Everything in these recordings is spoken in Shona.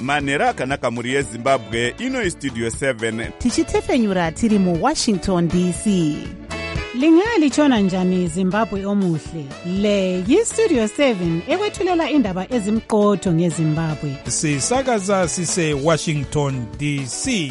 manhero akanaka mhuri yezimbabwe. Ino Studio 7 tichitefenyura tiri muWashington DC. Lingalitshona njani Zimbabwe omuhle? Le yiStudio 7 ekwethulela indaba ezimqotho ngeZimbabwe. Sisakaza sise Washington DC.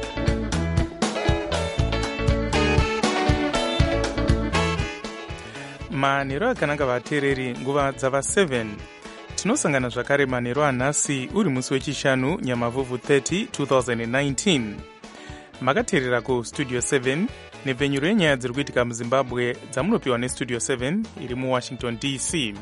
Manhero akanaka vateereri, nguva dzava 7. Tinosangana zvakare manhero anhasi uri musi wechishanu Nyamavhuvhu 30, 2019. Makateerera kuStudio 7 nepfenyuro yenyaya dziri kuitika muZimbabwe dzamunopiwa neStudio 7 iri muWashington DC.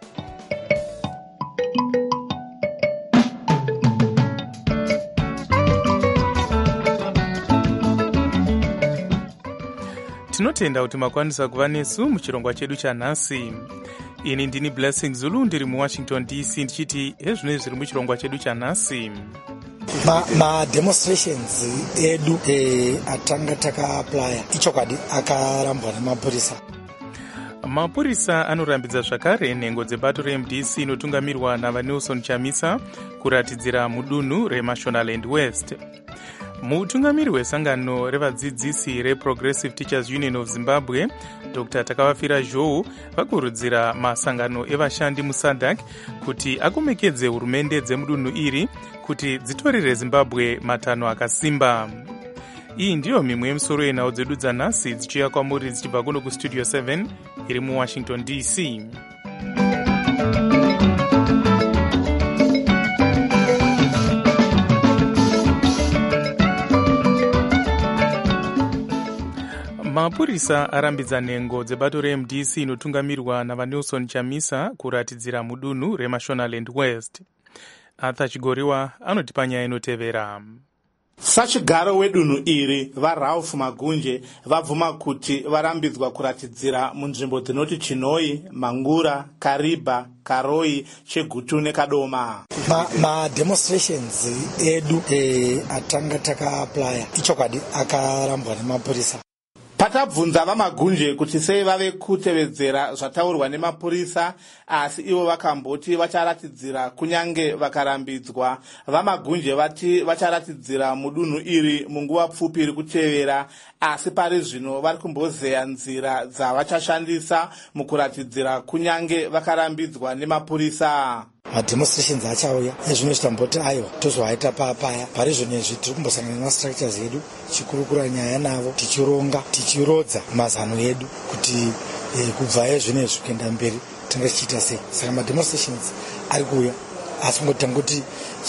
Tinotenda kuti makwanisa kuva nesu muchirongwa chedu chanhasi. Ini ndini Blessing Zulu, ndiri muWashington DC ndichiti hezvinoi zviri muchirongwa chedu chanhasi. Demonstrations edu atanga takaaplya ichokwadi akarambwa nemapurisa. Mapurisa anorambidza zvakare nhengo dzebato reMDC inotungamirwa naVanelson Chamisa kuratidzira mudunhu reMashonaland West. Mutungamiri wesangano revadzidzisi reProgressive Teachers Union of Zimbabwe, Dr. Takavafira Zhou, vakurudzira masangano evashandi muSADC kuti akomekedze hurumende dzemudunhu iri kuti dzitorere Zimbabwe matanho akasimba. Iyi ndiyo mimwe yemisoro yenhau dzedu dzanhasi dzichiuya kwamuri dzichibva kuno kuStudio 7 iri muWashington DC. Mapurisa arambidza nhengo dzebato reMDC inotungamirwa naVanelson Chamisa kuratidzira mudunhu reMashonaland West. Arthur Chigoriwa anotipa nyaya inotevera. Sachigaro wedunhu iri vaRalph Magunje vabvuma kuti varambidzwa kuratidzira munzvimbo dzinoti Chinoi, Mangura, Kariba, Karoi, Chegutu neKadoma. Demonstrations edu atanga takaaplya ichokwadi akarambwa nemapurisa. Patabvunza vaMagunje kuti sei vave kutevedzera zvataurwa nemapurisa asi ivo vakamboti vacharatidzira kunyange vakarambidzwa. VaMagunje vati vacharatidzira mudunhu iri munguva pfupi iri kutevera, asi pari zvino vari kumbozeya nzira dzavachashandisa mukuratidzira kunyange vakarambidzwa nemapurisa. Demonstrations achauya ezvinoita mboti aiwa tozvaita papaya pari zvinezvi tiri kumbosangana nemastructures edu tichikurukura nyaya navo tichironga tichirodza mazano edu kuti kubva ezvinezvi kuenda mberi tanga tichiita sei. Saka mademonstrations ari kuuya asi ngoti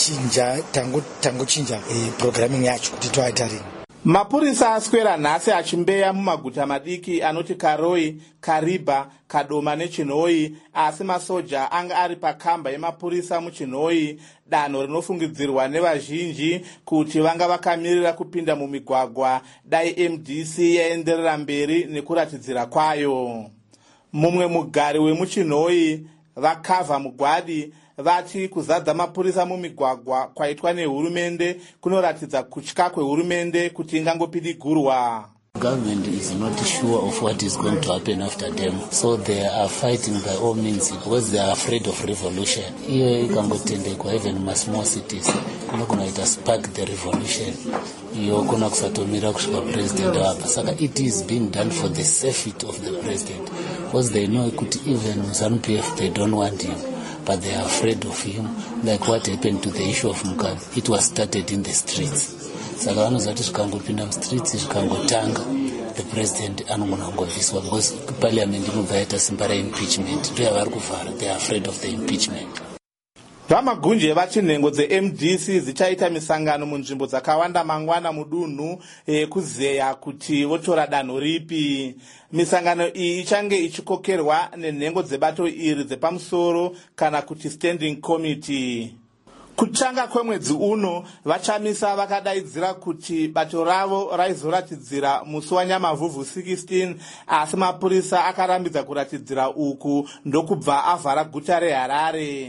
tangochinja programming yacho kuti toaita rini. Mapurisa aswera nhasi achimbeya mumaguta madiki anoti Karoi, Kariba, Kadoma neChinoi, asi masoja anga ari pakamba yemapurisa muChinoi, danho rinofungidzirwa nevazhinji kuti vanga vakamirira kupinda mumigwagwa dai MDC yaenderera mberi nekuratidzira kwayo. Mumwe mugari wemuChinoi, vakavha mugwadi, vati kuzadza mapurisa mumigwagwa kwaitwa nehurumende kunoratidza kutya kwehurumende kuti ingangopidigurwa. Government is not sure of what is going to happen after them, so they are fighting by all means because they are afraid of revolution. Iyo ikangotendekwa even masmall cities kunogona kuita spark the revolution. Iyo kuna kusatomira kusvika president wapa. Saka it is being done for the safety of the president because they know kuti even ZANU-PF they don't want him, but they are afraid of him, like what happened to the issue of Mugabe. It was started in the streets. Saka vanozati zvikangopinda mustreets zvikangotanga, the president anogona kungobviswa because parliament inobva yaita simba reimpeachment. Ndo yavari kuvhara, they are afraid of the impeachment. VaMagunje vati nhengo dzeMDC dzichaita misangano munzvimbo dzakawanda mangwana mudunhu kuzeya kuti votora danho ripi. Misangano iyi ichange ichikokerwa nenhengo dzebato iri dzepamusoro kana kuti standing committee. Kutanga kwemwedzi uno vaChamisa vakadaidzira kuti bato ravo raizoratidzira musi waNyamavhuvhu 16, asi mapurisa akarambidza kuratidzira uku ndokubva avhara guta reHarare.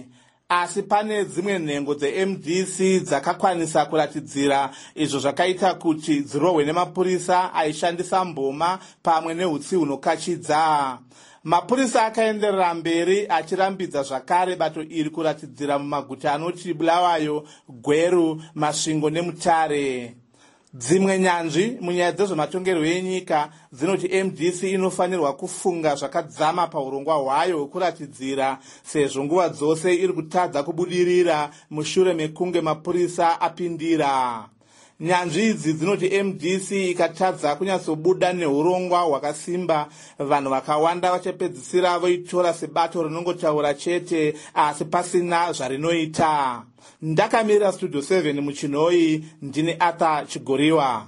asi pane dzimwe nhengo dzeMDC dzakakwanisa kuratidzira izvo zvakaita kuti dzirohwe nemapurisa aishandisa mboma pamwe neutsi hunokachidza. Mapurisa akaenderera mberi achirambidza zvakare bato iri kuratidzira mumaguta anoti Bulawayo, Gweru, Masvingo neMutare. Dzimwe nyanzvi munyaya dzezvematongerwo enyika dzinoti MDC inofanirwa kufunga zvakadzama paurongwa hwayo hwekuratidzira, sezvo nguva dzose iri kutadza kubudirira mushure mekunge mapurisa apindira. Nyanzvi idzi dzinoti MDC ikatadza kunyatsobuda neurongwa hwakasimba, vanhu vakawanda vachapedzisira voitora sebato rinongotaura chete asi pasina zvarinoita. Ndakamirira Studio 7 muChinoi, ndine Arthur Chigoriwa.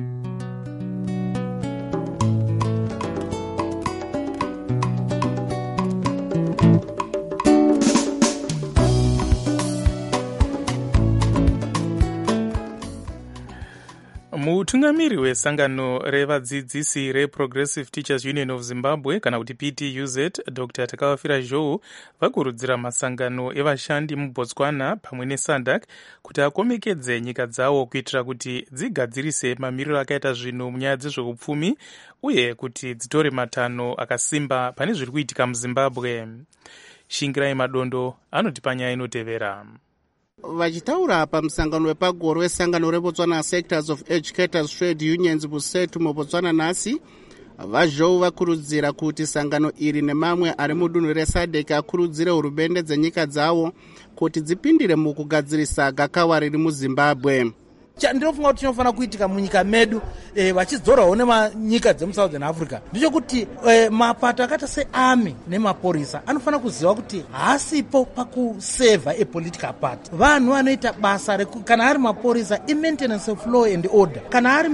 Mutungamiri wesangano revadzidzisi reProgressive Teachers Union of Zimbabwe kana kuti PTUZ, Dr. Takawafira Zhou, vakurudzira masangano evashandi muBotswana pamwe neSADC kuti akomekedze nyika dzawo kuitira kuti dzigadzirise mamiriro akaita zvinhu munyaya dzezveupfumi uye kuti dzitore matanho akasimba pane zviri kuitika muZimbabwe. Shingirai Madondo anoti panyaya inotevera. Vachitaura pamusangano wepagore wesangano reBotswana Sectors of Educators Trade Unions Busetu muBotswana nhasi, vaZhou vakurudzira kuti sangano iri nemamwe ari mudunhu reSADC akurudzire hurumende dzenyika dzawo kuti dzipindire mukugadzirisa gakawa riri muZimbabwe. Ndinofunga kuti chinofanira kuitika munyika medu vachidzorawo nemanyika dzemuSouthern Africa ndechekuti mapato akaita seArmy nemaporisa anofanira kuziva kuti haasipo pakusevha apolitical party. Vanhu vanoita basa kana ari maporisa imaintenance of law and order, kana ari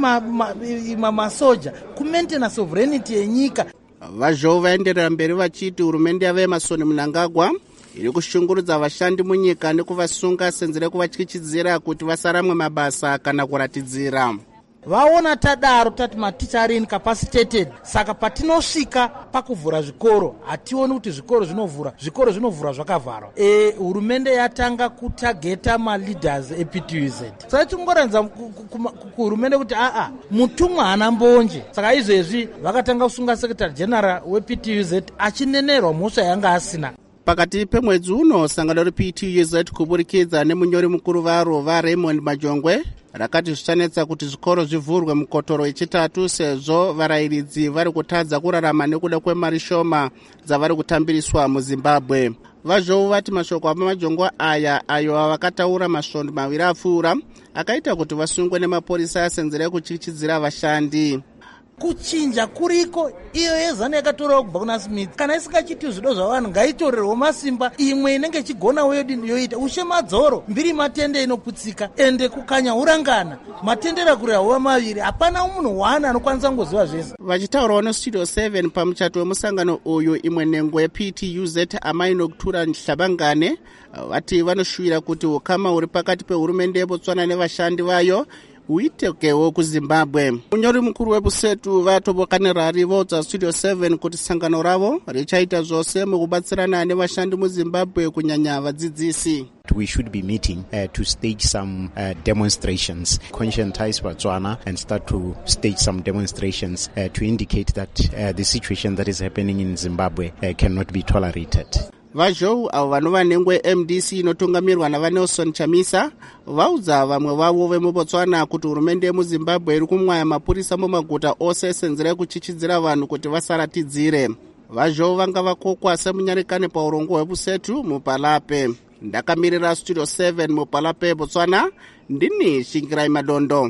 masoja kumaintenance of sovereignty yenyika. VaZhou vaenderera mberi vachiti hurumende yavo yeMasoni Mnangagwa iri kushungurudza vashandi munyika nekuvasunga senzere kuvatyichidzira kuti vasaramwe mabasa kana kuratidzira. Vaona tadaro tati maticha ari incapacitated, saka patinosvika pakuvhura zvikoro hationi kuti zvikoro zvinovhura zvakavharwa. Hurumende yatanga kutageta maleaders ePTUZ. Saka tingoranza kuhurumende kuti mutumwa hana mbonje. Saka izvezvi vakatanga kusunga Secretary General wePTUZ achinenerwa mhosva yanga asina. Pakati pemwedzi uno sangano rePTUZ kuburikidza nemunyori mukuru varo vaRaymond Majongwe rakati zvichanetsa kuti zvikoro zvivhurwe mukotoro yechitatu sezvo varayiridzi vari kutadza kurarama nekuda kwemari shoma dzavari kutambiriswa muZimbabwe. VaZhou vati mashoko amajongwa aya ayo avakataura masvondo maviri apfuura akaita kuti vasungwe nemaporisa senzere kuchichidzira vashandi. Kuchinja kuriko iyo yezana yakatorawo kubva kuna Smith. Kana isingachiti zvido zvavanhu ngaitorerwo masimba, imwe inenge chigona wedu yoita ushe madzoro mbiri matende inoputsika ende kukanya urangana matendera kuri hawa maviri hapana munhu wana anokwanisa ngoziva zvese. Vachitaurawo neStudio 7 pamuchato wemusangano uyu, imwe nhengo yePTUZ Amaino Kutura Nhlabangane vati vanoshuvira kuti ukama huri pakati pehurumende yeBotswana nevashandi vayo huitekewo kuZimbabwe. Munyori mukuru weBusetu vatobokanirari vodza Studio 7 kuti sangano ravo richaita zvose mukubatsirana nevashandi muZimbabwe kunyanya vadzidzisi. We should be meeting to stage some demonstrations, conscientize Botswana and start to stage some demonstrations to indicate that the situation that is happening in Zimbabwe cannot be tolerated. VaZhou avo vanova nhengo yeMDC inotungamirwa naVanelson Chamisa vaudza vamwe vavo vemuBotswana kuti hurumende yemuZimbabwe iri kumwaya mapurisa mumaguta ose senzera yekuchichidzira vanhu kuti vasaratidzire. VaZhou vanga vakokwa semunyarikani paurongo hweBusetu muPalape. Ndakamirira Studio 7 muPalape, Botswana, ndini Shingirai Madondo.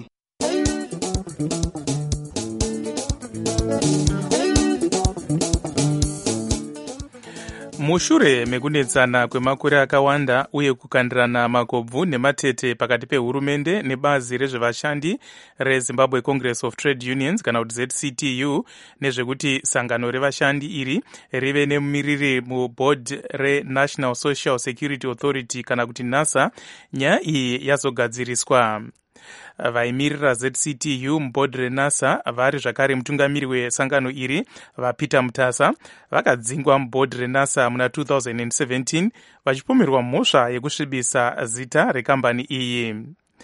Mushure mekunetsana kwemakore akawanda uye kukandirana makobvu nematete pakati pehurumende nebazi rezvevashandi reZimbabwe Congress of Trade Unions kana kuti ZCTU nezvekuti sangano revashandi iri rive nemumiriri muboard reNational Social Security Authority kana kuti NASA, nyaya iyi yazogadziriswa. Vaimirira ZCTU mubhodhi renasa vari zvakare mutungamiri wesangano iri vapeter mutasa vakadzingwa mubhodhi renasa muna 2017 vachipomerwa mhosva yekusvibisa zita rekambani iyi.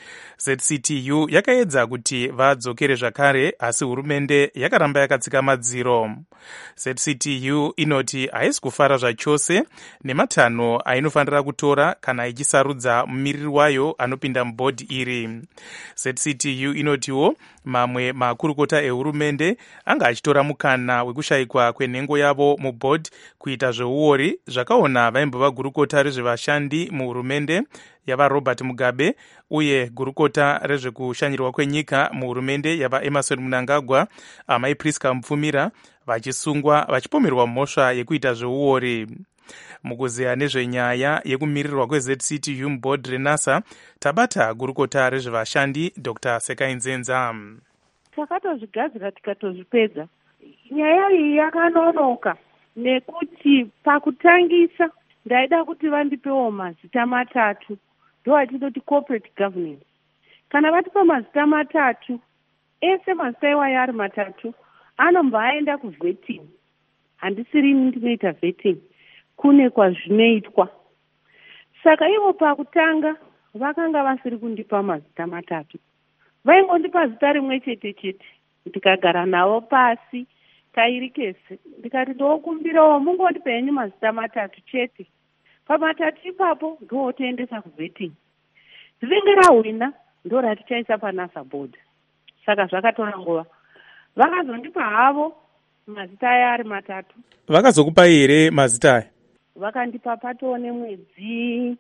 ZCTU yakaedza kuti vadzokere zvakare asi hurumende yakaramba yakatsika madziro. ZCTU inoti haisi kufara zvachose nematanho ainofanira kutora kana ichisarudza mumiriri wayo anopinda mubhodhi iri. ZCTU inotiwo mamwe makurukota ehurumende anga achitora mukana wekushayikwa kwenhengo yavo mubhodhi kuita zveuori zvakaona vaimbova gurukota rezvevashandi muhurumende yavaRobert Mugabe uye gurukota rezvekushanyirwa kwenyika muhurumende yavaEmerson Mnangagwa amai Priska Mupfumira vachisungwa vachipomerwa mhosva yekuita zveuori. Mukuzeya nezvenyaya yekumirirwa kweZCTU mubhodhi renasa tabata gurukota rezvevashandi Dr. Sekai Nzenza. Takatozvigadzira tikatozvipedza. Nyaya iyi yakanonoka nekuti pakutangisa ndaida kuti vandipewo mazita matatu ndo atinoti corporate governance. Kana vatipa mazita matatu ese mazita iwayo ari matatu anombaenda kuvetting. Handisiri ndinoita vetting kune kwazvinoitwa. Saka ivo pakutanga vakanga vasiri kundipa mazita matatu, vaingondipa zita rimwe chete chete. Ndikagara navo pasi tairikese ndikati ndokumbirawo mungondipa henyu mazita matatu chete, pamatatu ipapo ndotoendesa kuvetting. Ringe rahwina ndo ratichaisa panasa board. Saka zvakatora nguva, vakazondipa havo mazita aya ari matatu. Vakazokupai here mazita aya? Vakandipa patoo nemwedzi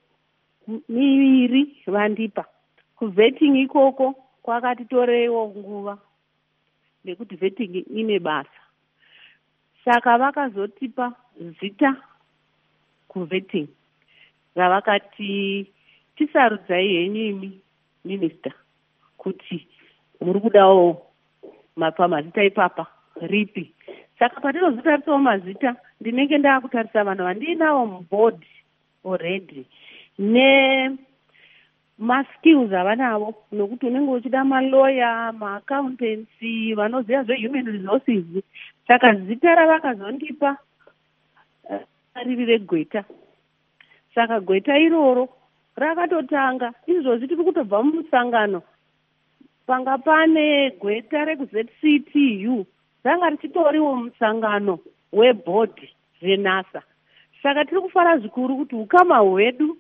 miviri vandipa. Kuvetting ikoko kwakatitoreiwo nguva nekuti vetting ine basa. Saka vakazotipa zita kuvetting ravakati tisarudzai henyu imi minista kuti muri kudawo pamazita ipapa ripi. Saka patinozotarisawo mazita ndinenge ndaakutarisa vanhu vandinawo mubhodhi already nemaskills avanavo, nokuti unenge uchida malawyer, maaccountancy, vanoziva zvehuman resources. Saka zita ravakazondipa riri regweta. Saka gweta iroro rakatotanga izvozvi tiri kutobva mumusangano panga pane gweta rekuZCTU ranga richitoriwo musangano webhodhi renasa. Saka tiri kufara zvikuru kuti ukama hwedu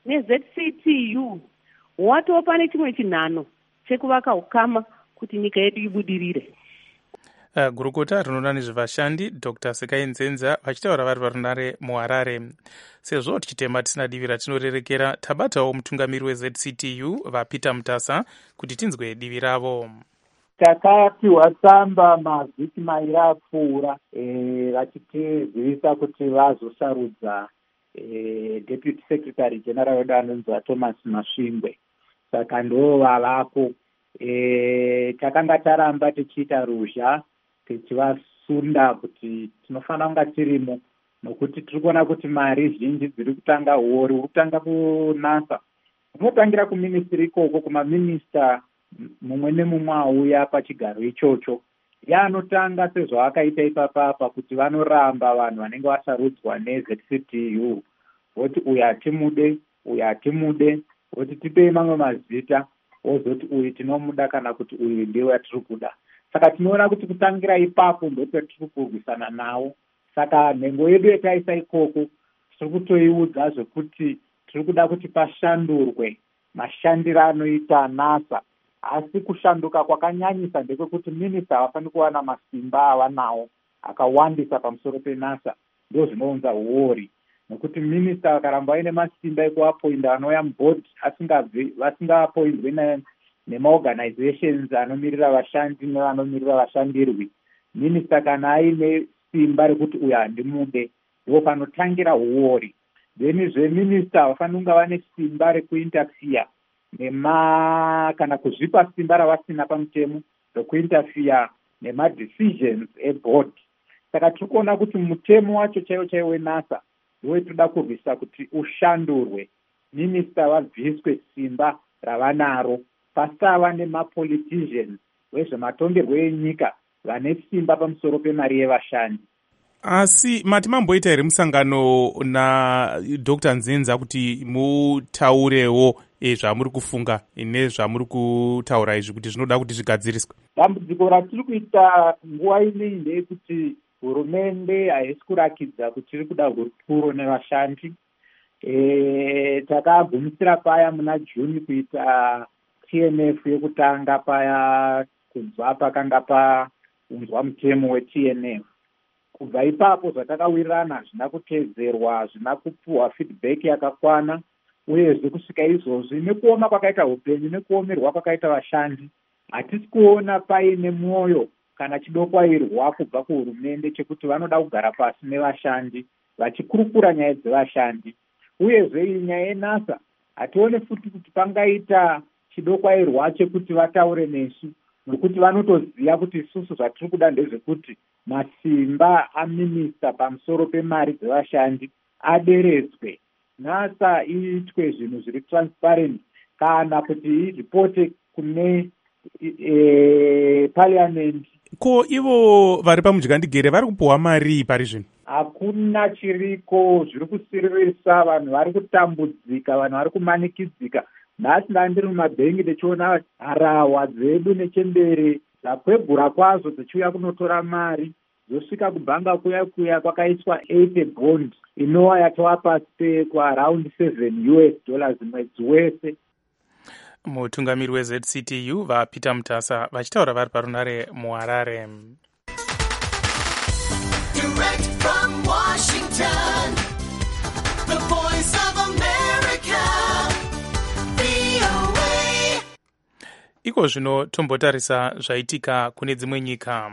neZCTU hwatova nechimwe chinhano chekuvaka ukama kuti nyika yedu ibudirire. Gurukota rinoona nezvevashandi Dr. Sekai Nzenza vachitaura vari parunare muHarare. Sezvo tichitema tisina divi ratinorerekera, tabatawo mutungamiri weZCTU vaPeter Mutasa kuti tinzwe divi ravo. Takapiwa tsamba mavhiki mairi apfuura vachitizivisa kuti vazosarudza Deputy Secretary General wedu anonzi Thomas Masvingwe. Saka ndo vavako. Takanga taramba tichiita ruzha tichivasunda kuti tinofanira kunga tirimo, nokuti tiri kuona kuti mari zhinji dziri kutanga uori kutanga kunasa. Unotangira kuministry ikoko kumaminista mumwe nemumwe auya pachigaro ichocho. Yaanotanga sezvavakaita ipapapa kuti vanoramba vanhu vanenge vasarudzwa neZCTU. Voti uyu hatimude, uyu hatimude, voti tipei mamwe mazita, wozoti uyu tinomuda kana kuti uyu ndiwe atiri kuda. Saka tinoona kuti kutangira ipapo ndopetiri kurwisana nawo. Saka nhengo yedu yataisa ikoko tiri kutoiudza zvekuti tiri kuda kuti pashandurwe mashandiro anoita NASA. Asi kushanduka kwakanyanyisa ndekwekuti minista havafaniri kuwana masimba avanawo akawandisa pamusoro penasa. Ndo zvinounza uori, nokuti minista vakaramba vaine masimba ekuapoinda vanouya mubhodhi vasingaapoindwe nemaorganizations anomirira vashandi nevanomirira vashandirwi. Minista kana aine simba rekuti uyu handimude, ndo panotangira uori. Then zveminista havafaniri kunga vane simba rekuinterfere kana kuzvipa simba ravasina pamutemo rekuinterfere nemadecisions eboard. Saka tiri kuona kuti mutemo wacho chaiwo chaiwo wenasa ndiwe toda kurwisa kuti ushandurwe, minista vabviswe simba ravanaro pasava nemapoliticians vezvematongerwo enyika vane simba pamusoro pemari yevashandi. Asi mati mamboita here musangano naDr. Nzenza kuti mutaurewo zvamuri kufunga nezvamuri kutaura izvi kuti zvinoda kuti zvigadziriswe? Dambudziko ratiri kuita nguva inei ndeyekuti hurumende haisi kurakidza kuti iri kuda hurukuro nevashandi. Takagumisira paya muna Juni kuita TNF yekutanga paya kubva pakanga paunzwa mutemo weTNF. Kubva ipapo zvatakawirirana hazvina kutedzerwa, hazvina kupuhwa feedback yakakwana, uyezve kusvika izvozvi nekuoma kwakaita upenyu nekuomerwa kwakaita vashandi, hatisi kuona paine mwoyo kana chidokwairwa kubva kuhurumende chekuti vanoda kugara pasi nevashandi vachikurukura nyaya dzevashandi. Uyezve iyi nyaya yeNASA hatione futi kuti pangaita chidokwairwa chekuti vataure nesu, nokuti vanotoziva kuti isusu zvatiri kuda ndezvekuti masimba aminista pamusoro pemari dzevashandi aderedzwe. NASA iitwe zvinhu zviri transparent, kana kuti iripote kune parliament. Ko ivo vari pamudyandegere vari kupuhwa mari pari zvino? Hakuna chiriko, zviri kusiririsa, vanhu vari kutambudzika, vanhu vari kumanikidzika. Nhasi ndandiri mumabhengi ndichiona harahwa dzedu nechembere dzakwegura kwazvo dzichiuya kunotora mari, dzosvika kubhanga kuya kwakaiswa 80 bond inova yatova pasi pekwaround $7 mwedzi wese. Mutungamiri weZCTU vaPeter Mutasa vachitaura vari parunare muHarare. Direct from Washington, the voice of America, VOA. Iko zvino tombotarisa zvaitika kune dzimwe nyika.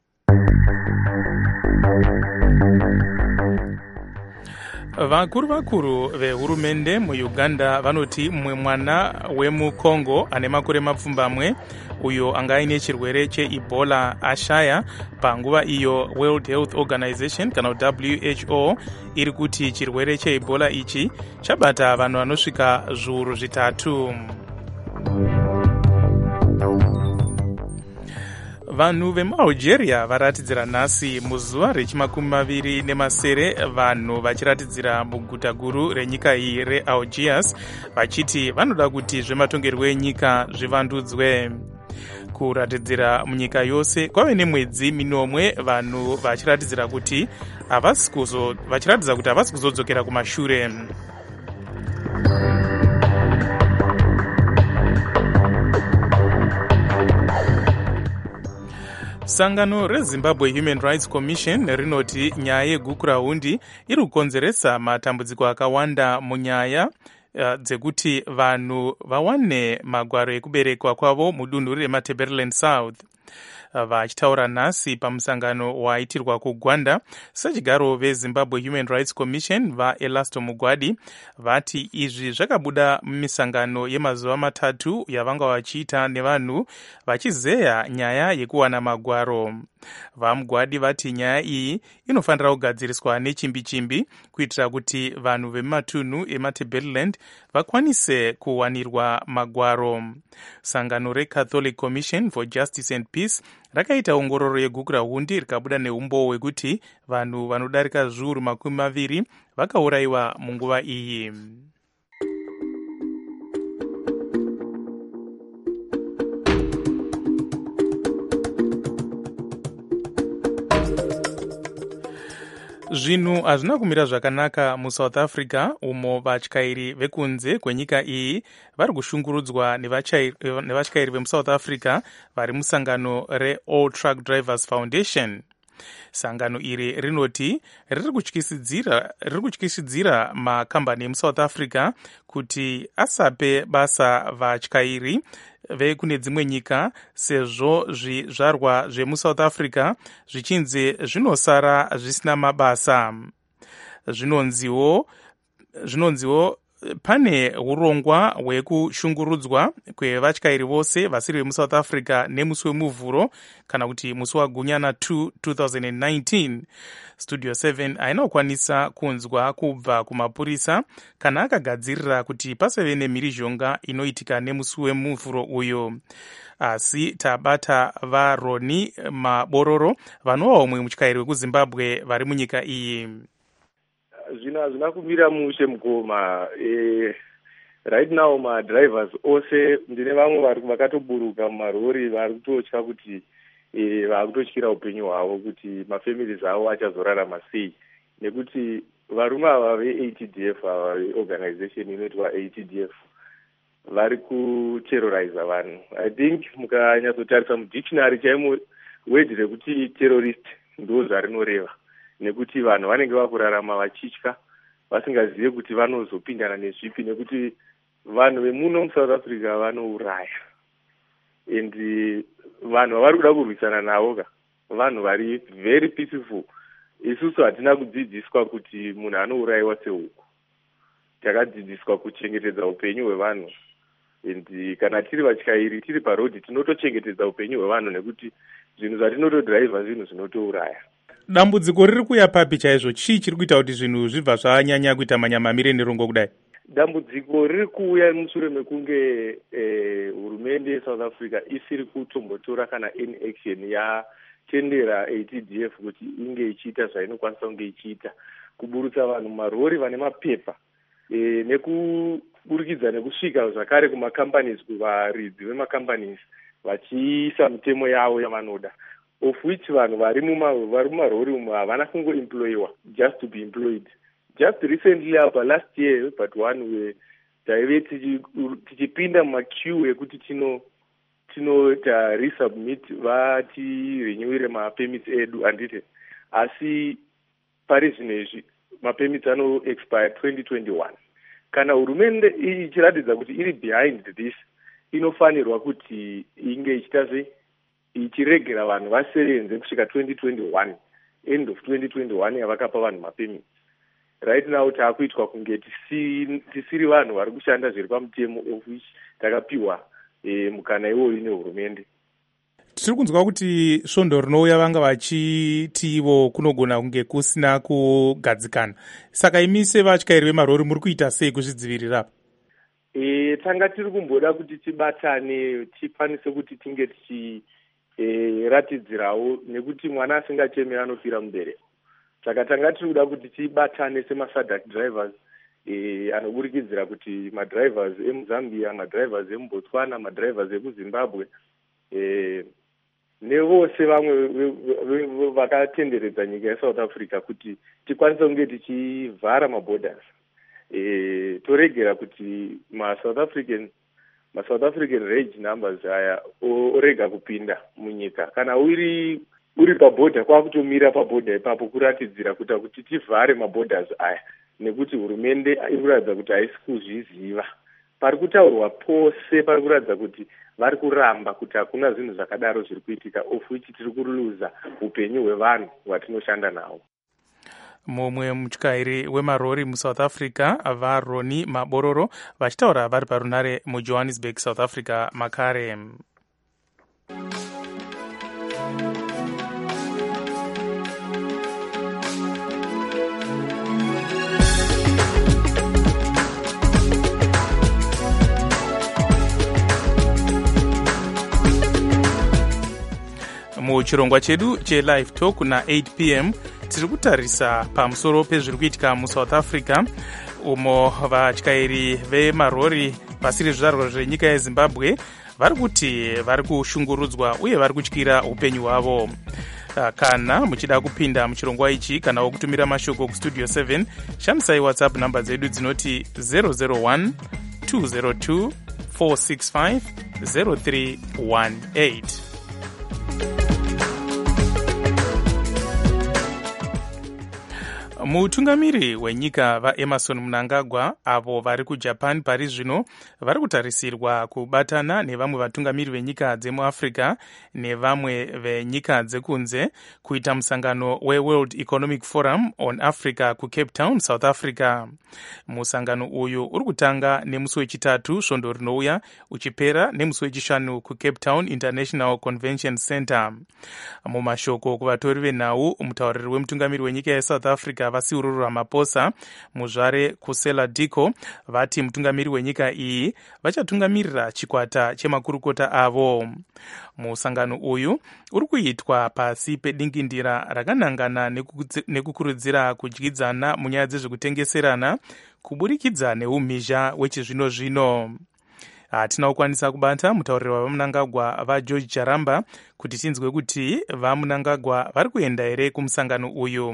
Vakuru vehurumende muUganda vanoti mumwe mwana wemuCongo ane makore mapfumbamwe uyo anga aine chirwere cheEbola ashaya panguva iyo World Health Organization kana WHO iri kuti chirwere cheEbola ichi chabata vanhu vanosvika zviuru zvitatu. Vanhu vemuAlgeria varatidzira nhasi muzuva rechi27 vanhu vachiratidzira muguta guru renyika iyi reAlgiers vachiti vanoda kuti zvematongerwo enyika zvivandudzwe. Kuratidzira munyika yose kwave nemwedzi minomwe vanhu vachiratidza kuti havasi kuzodzokera kumashure. Sangano reZimbabwe Human Rights Commission rinoti nyaya yegukurahundi iri kukonzeresa matambudziko akawanda munyaya dzekuti vanhu vawane magwaro ekuberekwa kwavo mudunhu remaTebeleland South. Vachitaura nhasi pamusangano waitirwa kuGwanda, sachigaro veZimbabwe Human Rights Commission vaElasto Mugwadi vati izvi zvakabuda mumisangano yemazuva matatu yavanga vachiita nevanhu vachizeya nyaya yekuwana magwaro. VaMugwadi vati nyaya iyi inofanira kugadziriswa nechimbi-chimbi kuitira kuti vanhu vemumatunhu emaTebeleland vakwanise kuwanirwa magwaro. Sangano reCatholic Commission for Justice and Peace rakaita ongororo yegukurahundi rikabuda neumbo hwekuti vanhu vanodarika zviuru 20 vakaurayiwa munguva iyi. Zvinhu hazvina kumira zvakanaka muSouth Africa umo vatyairi vekunze kwenyika iyi vari kushungurudzwa nevatyairi vemuSouth Africa vari musangano reAll Truck Drivers Foundation. Sangano iri rinoti riri kutyisidzira makambani emuSouth Africa kuti asape basa vatyairi vekune dzimwe nyika sezvo zvizvarwa zvemuSouth Africa zvichinzi zvinosara zvisina mabasa. Zvinonziwo pane urongwa hwekushungurudzwa kwevatyairi vose vasiri vemusouth africa nemusi wemuvhuro kana kuti musi wagunyana 2 2019. Studio 7 haina kukwanisa kunzwa kubva kumapurisa kana akagadzirira kuti paseve nemhirizhonga inoitika nemusi wemuvhuro uyo, asi tabata vaRoni Mabororo vanova umwe mutyairi wekuzimbabwe vari munyika iyi. Zvino hazvina kumira mushe mukoma. Right now madrivers ose ndine vamwe vakatoburuka mumarori vari kutotya kuti vari kutotyira upenyu hwavo kuti mafamilies avo achazorarama sei, nekuti varume ava veATDF, ava veorganization inoitwa ATDF, vari kuterrorize vanhu. I think mukanyatsotarisa mudictionary chaimo word rekuti terrorist ndo zvarinoreva, nekuti vanhu vanenge vakurarama vachitya vasingazive kuti vanozopindana nezvipi, nekuti vanhu vemuno muSouth Africa vanouraya, and vanhu vavari kuda kurwisana navo vanhu vari very peaceful. Isusu hatina kudzidziswa kuti munhu anourayiwa sehuku, takadzidziswa kuchengetedza upenyu hwevanhu, and kana tiri vatyairi tiri parodhi tinotochengetedza upenyu hwevanhu, nekuti zvinhu zvatinotodhiraivha zvinhu zvinotouraya. Dambudziko riri kuya papi chaizvo? Chii chiri kuita kuti zvinhu zvibva zvanyanya kuita manyamamire nerongo kudai? Dambudziko riri kuuya mushure mekunge hurumende yeSouth Africa isiri kutombotora kana any action yatendera ATDF kuti inge ichiita zvainokwanisa kunge ichiita, kuburutsa vanhu mumarori vane mapepa, nekuburikidza nekusvika zvakare kumacompanies, kuvaridzi vemacompanies vachiisa mitemo yavo yavanoda, of which vanhu vari mumarori umu havana kungoemployiwa just to be employed. Just recently apa last year but one taive tichipinda mumaqueue ekuti tinota resubmit vatirenyuire mapermits edu andite, asi pari zvino izvi mapermits ano expire 2021. Kana hurumende ichiratidza kuti iri behind this, inofanirwa kuti inge ichitazve ichiregera vanhu vaserenze kusvika 2021, end of 2021 yavakapa vanhu mapermits. Right now taakuitwa kunge tisiri vanhu vari kushanda zviri pamutemo, of which takapiwa mukana iwoyu nehurumende. Tiri kunzwa kuti svondo rinouya vanga vachiti ivo kunogona kunge kusina kugadzikana, saka imi sevatyairi vemarori muri kuita sei kuzvidzivirira? Tanga tiri kumboda kuti tibatane tikwanise kuti tinge tichiratidzirawo, nekuti mwana asingachemi anofira mubereko. Saka tanga tiri kuda kuti tibatane semaSADC drivers, anoburikidzira kuti madrivers emuZambia, madrivers emuBotswana, madrivers ekuZimbabwe, nevose vamwe vakatenderedza nyika yeSouth Africa, kuti tikwanise kunge tichivhara maborders, toregera kuti maSouth African rage numbers aya orega kupinda munyika. Kana uri pabhodha, kwakutomira pabhodha ipapo kuratidzira kuti tivhare maborders aya, nekuti hurumende iri kuratidza kuti haisi kuzviziva. Pari kutaurwa pose pari kuratidza kuti vari kuramba kuti hakuna zvinhu zvakadaro zviri kuitika, of which tiri kuluza upenyu hwevanhu hwatinoshanda nawo. Mumwe mutyairi wemarori muSouth Africa vaRoni Mabororo vachitaura vari parunare muJohannesburg, South Africa makare. Muchirongwa chedu chelive talk na 8 p.m. tiri kutarisa pamusoro pezviri kuitika muSouth Africa, umo vatyairi vemarori vasiri zvizvarwa zvenyika yeZimbabwe vari kuti vari kushungurudzwa uye vari kutyira upenyu hwavo. Kana muchida kupinda muchirongwa ichi kana wokutumira mashoko kustudio 7, shandisai WhatsApp namba dzedu dzinoti 001 202 465 0318. mutungamiri wenyika vaEmerson Mnangagwa avo vari kujapan pari zvino vari kutarisirwa kubatana nevamwe vatungamiri venyika dzemuafrica nevamwe venyika dzekunze kuita musangano weWorld Economic Forum on Africa kuCape Town, South Africa. Musangano uyu uri kutanga nemusi wechitatu svondo rinouya uchipera nemusi wechishanu kuCape Town International Convention Center. Mumashoko kuvatori venhau, mutauriri wemutungamiri wenyika yeSouth Africa Vasiururu Ramaphosa muzvare kuSela Diko vati mutungamiri wenyika iyi vachatungamirira chikwata chemakurukota avo. Musangano uyu uri kuitwa pasi pedingindira rakanangana nekukurudzira kudyidzana munyaya dzezvekutengeserana kuburikidza neumhizha wechizvino zvino. Hatina kukwanisa kubata mutauriri vaMnangagwa vaGeorge Jaramba kuti tinzwe kuti vaMnangagwa vari kuenda here kumusangano uyu.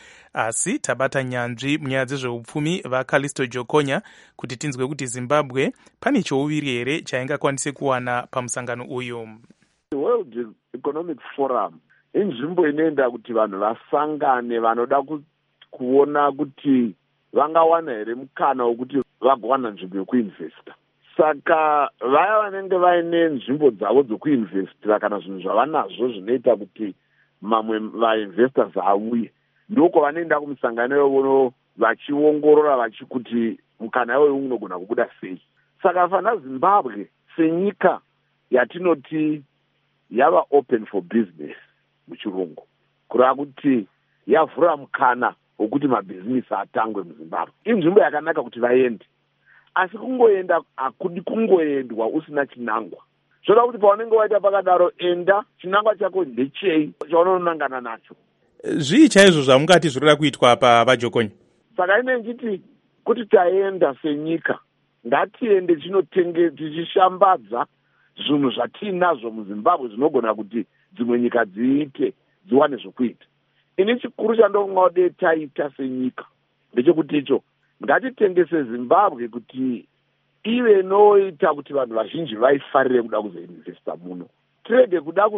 Asi tabata nyanzvi munyaya dzezveupfumi vaCallisto Jokonya kuti tinzwe kuti Zimbabwe pane chouviri here chaingakwanise kuwana pamusangano uyu. World Economic Forum inzvimbo inoenda kuti vanhu vasangane vanoda kuona kuti vangawana here mukana wekuti vagowana nzvimbo yekuinvesta. Saka vaya vanenge vaine nzvimbo dzavo dzokuinvestira kana zvinhu zvavanazvo zvinoita kuti mamwe vainvestors auye, ndoko vanoenda kumusangano iyoyo vachiongorora vachikuti mukana iyoyo unogona kubuda sei. Saka fana Zimbabwe senyika yatinoti yava open for business muchirungu, kureva kuti yavhura mukana wokuti mabhizinisi atangwe muZimbabwe. Inzvimbo yakanaka kuti vaende, asi kungoenda hakudi kungoendwa usina chinangwa. Zvoda kuti paunenge waita pakadaro enda, chinangwa chako ndechei chaunonangana nacho. Zvii chaizvo zvamungati zvirida kuitwa apa vaJokonya? Saka ine nchiti kuti taenda senyika ngatiende tichishambadza zvinhu zvatinazvo muZimbabwe zvinogona kuti dzimwe nyika dziwane zvokuita. Ini chikuru chandongode taita senyika ndechekuti icho ngatitengese Zimbabwe kuti ive inoita kuti vanhu vazhinji vaifarire kuda kuzoinvesta muno. Tirege kuda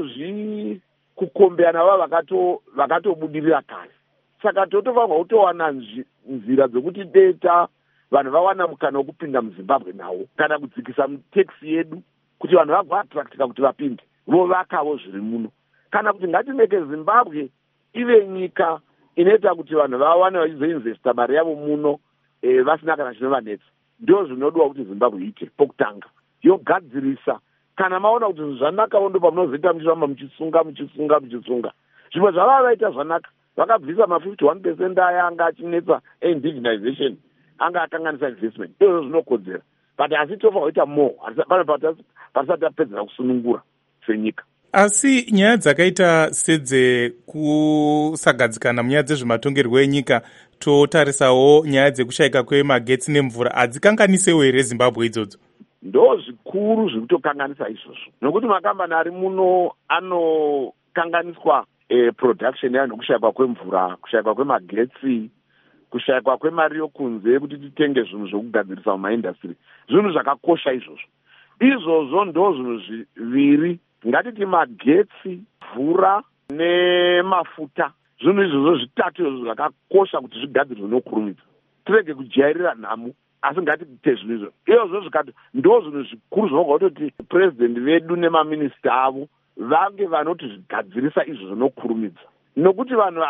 kukombeana vakatobudirira kare. Saka totofanirwa kutowana nzira dzokuti deta vanhu vawana mukana wokupinda muZimbabwe nawo, kana kudzikisa mutaxi yedu kuti vanhu vagoattractika kuti vapinde vovakawo zviri muno, kana kuti ngatimeke Zimbabwe ive nyika inoita kuti vanhu vawane vachizoinvesta mari yavo muno vasina kana chinovanetsa. Ndio zvinodiwa kuti Zimbabwe iite pokutanga, yogadzirisa. Kana maona kuti zvanakawo ndo pamunozoita muchifamba muchisunga. Zvimwe zvavava vaita zvanaka, vakabvisa ma51% aya anga achinetsa indigenization, anga akanganisa investment. Izvo zvinokodzera. But asi tofa kuita more, pasati apedzera kusunungura senyika. Asi nyaya dzakaita sedzekusagadzikana munyaya dzezvematongerwo enyika, totarisawo nyaya dzekushayika kwemagetsi nemvura, hadzikanganisewo here Zimbabwe idzodzo? Ndo zvikuru zviri kutokanganisa izvozvo, nokuti makambani ari muno anokanganiswa production yayo nokushayikwa kwemvura, kushayikwa kwemagetsi, kushayikwa kwemari yokunze kuti titenge zvinhu zvokugadzirisa mumaindastry. Zvinhu zvakakosha izvozvo ndo zvinhu zviviri, ngatiti magetsi, mvura nemafuta. Zvinhu izvozvo zvitatu zvakakosha kuti zvigadzirirwe nokurumidza. Tirege kujairira nhamo, asi ngatite zvinhu izvo. Izvozvo zvikati ndo zvinhu zvikuru zvinoga kutoti president vedu nemaminista avo vange vanoti zvigadzirisa izvozvo nokurumidza. Nokuti vanhu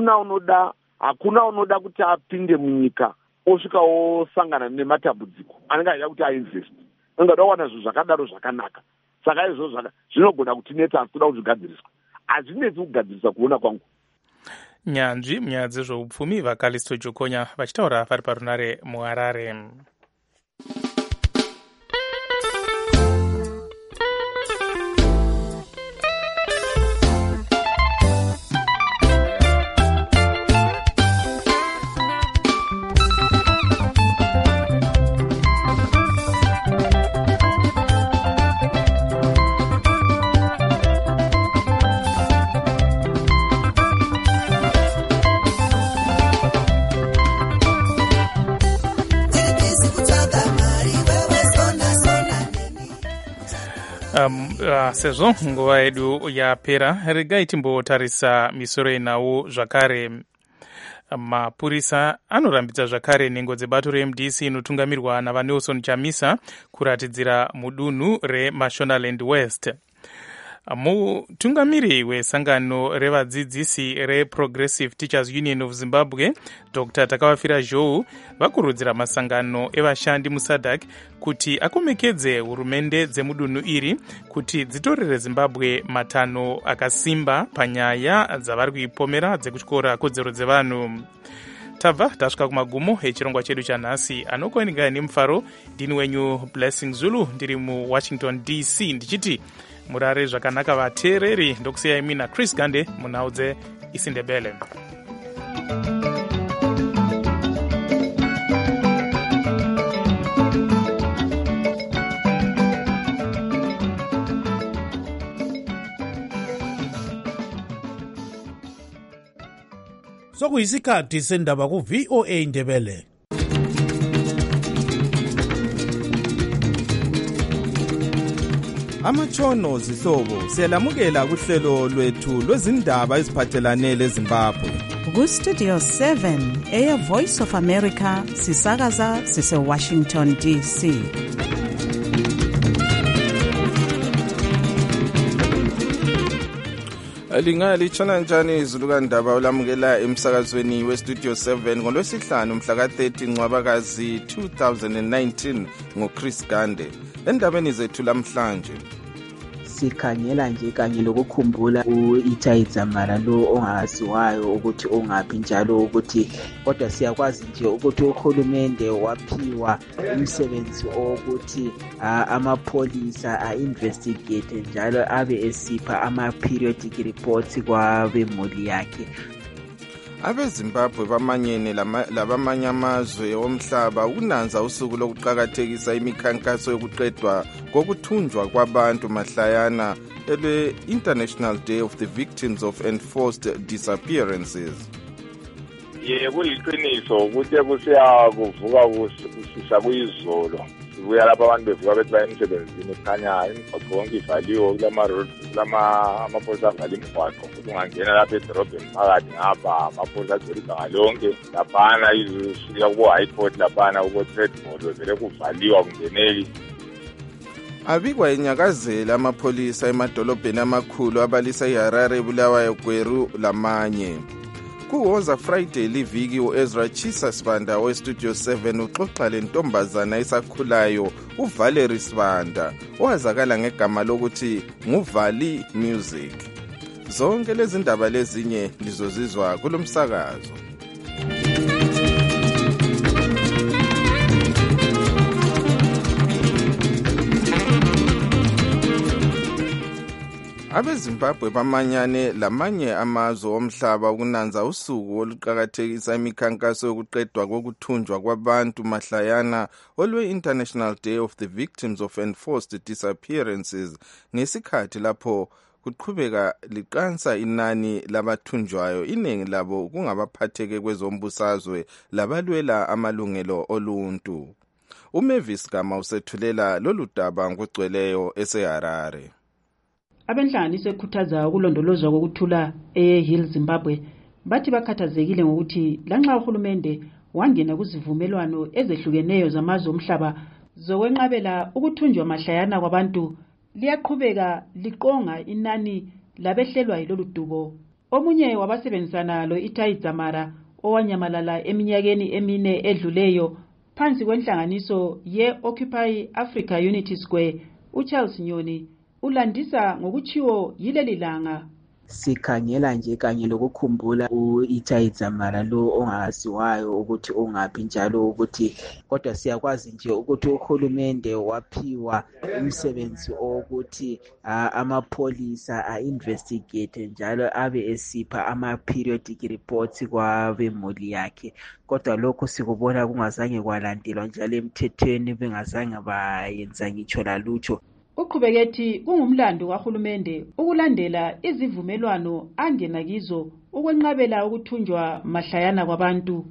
hakuna unoda kuti apinde munyika osvika osangana nematambudziko anenge achida kuti ainvest. Angada kuwana zvinhu zvakadaro zvakanaka. Saka izvozvo zvinogona kutinetsa asi toda kuti zvigadziriswe. Hazvinetsi kugadzirisa kuona kwangu. Nyanzvi munyaya dzezveupfumi vaCallisto Jokonya vachitaura vari parunare muHarare. Sezvo nguva yedu yapera, regai timbotarisa misoro yenhau zvakare. mapurisa anorambidza zvakare nhengo dzebato reMDC inotungamirwa navaNelson Chamisa kuratidzira mudunhu reMashonaland West. Mutungamiri wesangano revadzidzisi reProgressive Teachers Union of Zimbabwe, Dr. Takavafira Zhou, vakurudzira masangano evashandi muSADC kuti akomekedze hurumende dzemudunhu iri kuti dzitorere Zimbabwe matanho akasimba panyaya dzavari kuipomera dzekutyora kodzero dzevanhu. Tabva tasvika kumagumo echirongwa chedu chanhasi. Anokuwanika nemufaro ndini wenyu Blessing Zulu, ndiri muWashington DC, ndichiti murare zvakanaka vateereri. Ndokusiyai mina Chris Gande munhau dzeIsindebele. Sokuyisikhathi sendaba ku-VOA Indebele. Amatshono zihlobo siyalamukela kuhlelo lwethu lwezindaba eziphathelane leZimbabwe. Ku-Studio 7 Air Voice of America sisakaza sise-Washington DC. Lingalitshana njani izulu kandaba olamukela emsakazweni weStudio 7 ngolwesihlanu mhla ka-30 Ncwabakazi 2019 ngoChris Gande. Endabeni zethu lamhlanje sikhangela nje kanye lokukhumbula u-Itai Dzamara lo ongaziwayo ukuthi ongaphi njalo ukuthi kodwa siyakwazi nje ukuthi uhulumende waphiwa umsebenzi ukuthi amapholisa a-investigate njalo abe esipha ama-periodic reports kwabemuli yakhe. AbeZimbabwe bamanyene labamanye amazwe omhlaba ukunanza usuku lokuqakathekisa imikhankaso yokuqedwa kokuthunjwa kwabantu mahlayana ele-International Day of the Victims of Enforced Disappearances. Kuliqiniso ukuthi kusiya kuvuka kusisa kuyizolo. Sibuya lapha abantu bevuka bethi baya emsebenzini kukhanya imigwaqo yonke ivaliwe kulama-amapholisa avala imigwaqo ukuthi ungangena lapha edorobheni phakathi ngapha amapholisa agcwele iganga lonke laphana izufika kubo-High Court laphana kubo-Tredmall vele kuvaliwa kungeneki. Abikwa inyakazela amapholisa emadolobheni amakhulu abalisa iHarare, Bulawayo, Gweru lamanye. Kuwoza Friday liviki uEzra Chisa Sibanda weStudio 7 uxoxa lentombazana esakhulayo uValerie Sibanda owazakala ngegama lokuthi nguVali Music. Zonke lezi ndaba lezinye lizozizwa kulomsakazo. AbeZimbabwe bamanyane lamanye amazwe omhlaba ukunanza usuku oluqakathekisa imikhankaso yokuqedwa kokuthunjwa kwabantu mahlayana olwe-International Day of the Victims of Enforced Disappearances ngesikhathi lapho kuqhubeka liqansa inani labathunjwayo, iningi labo kungabaphatheke kwezombusazwe labalwela amalungelo oluntu. uMavis Gama usethulela lolu daba ngogcweleyo eseHarare. Abenhlanganiso ekhuthaza ukulondolozwa kokuthula eHill Zimbabwe bathi bakhathazekile ngokuthi lanxa uhulumende wangena kuzivumelwano ezehlukeneyo zamazwe omhlaba zokwenqabela ukuthunjwa mahlayana kwabantu, liyaqhubeka liqonga inani labehlelwa yilolu dubo. Omunye wabasebenzisana lo-Itai Dzamara owanyamalala eminyakeni emine edluleyo phansi kwenhlanganiso ye-Occupy Africa Unity Square, uCharles Nyoni, ulandisa ngokuchiwo yileli langa. Sikhangela nje kanye lokukhumbula u-Itai Dzamara lo ongaziwayo ukuthi ongaphi njalo ukuthi kodwa siyakwazi nje ukuthi uhulumende waphiwa umsebenzi ukuthi amapholisa a-investigate njalo abe esipha ama-periodic reports kwabemuli yakhe. Kodwa lokho sikubona kungazange kwalandelwa njalo emthethweni bengazange bayenza ngitsho lalutho. Uqhubeketi kungumlando kahulumende ukulandela izivumelwano angena kizo ukwenqabela ukuthunjwa mahlayana kwabantu.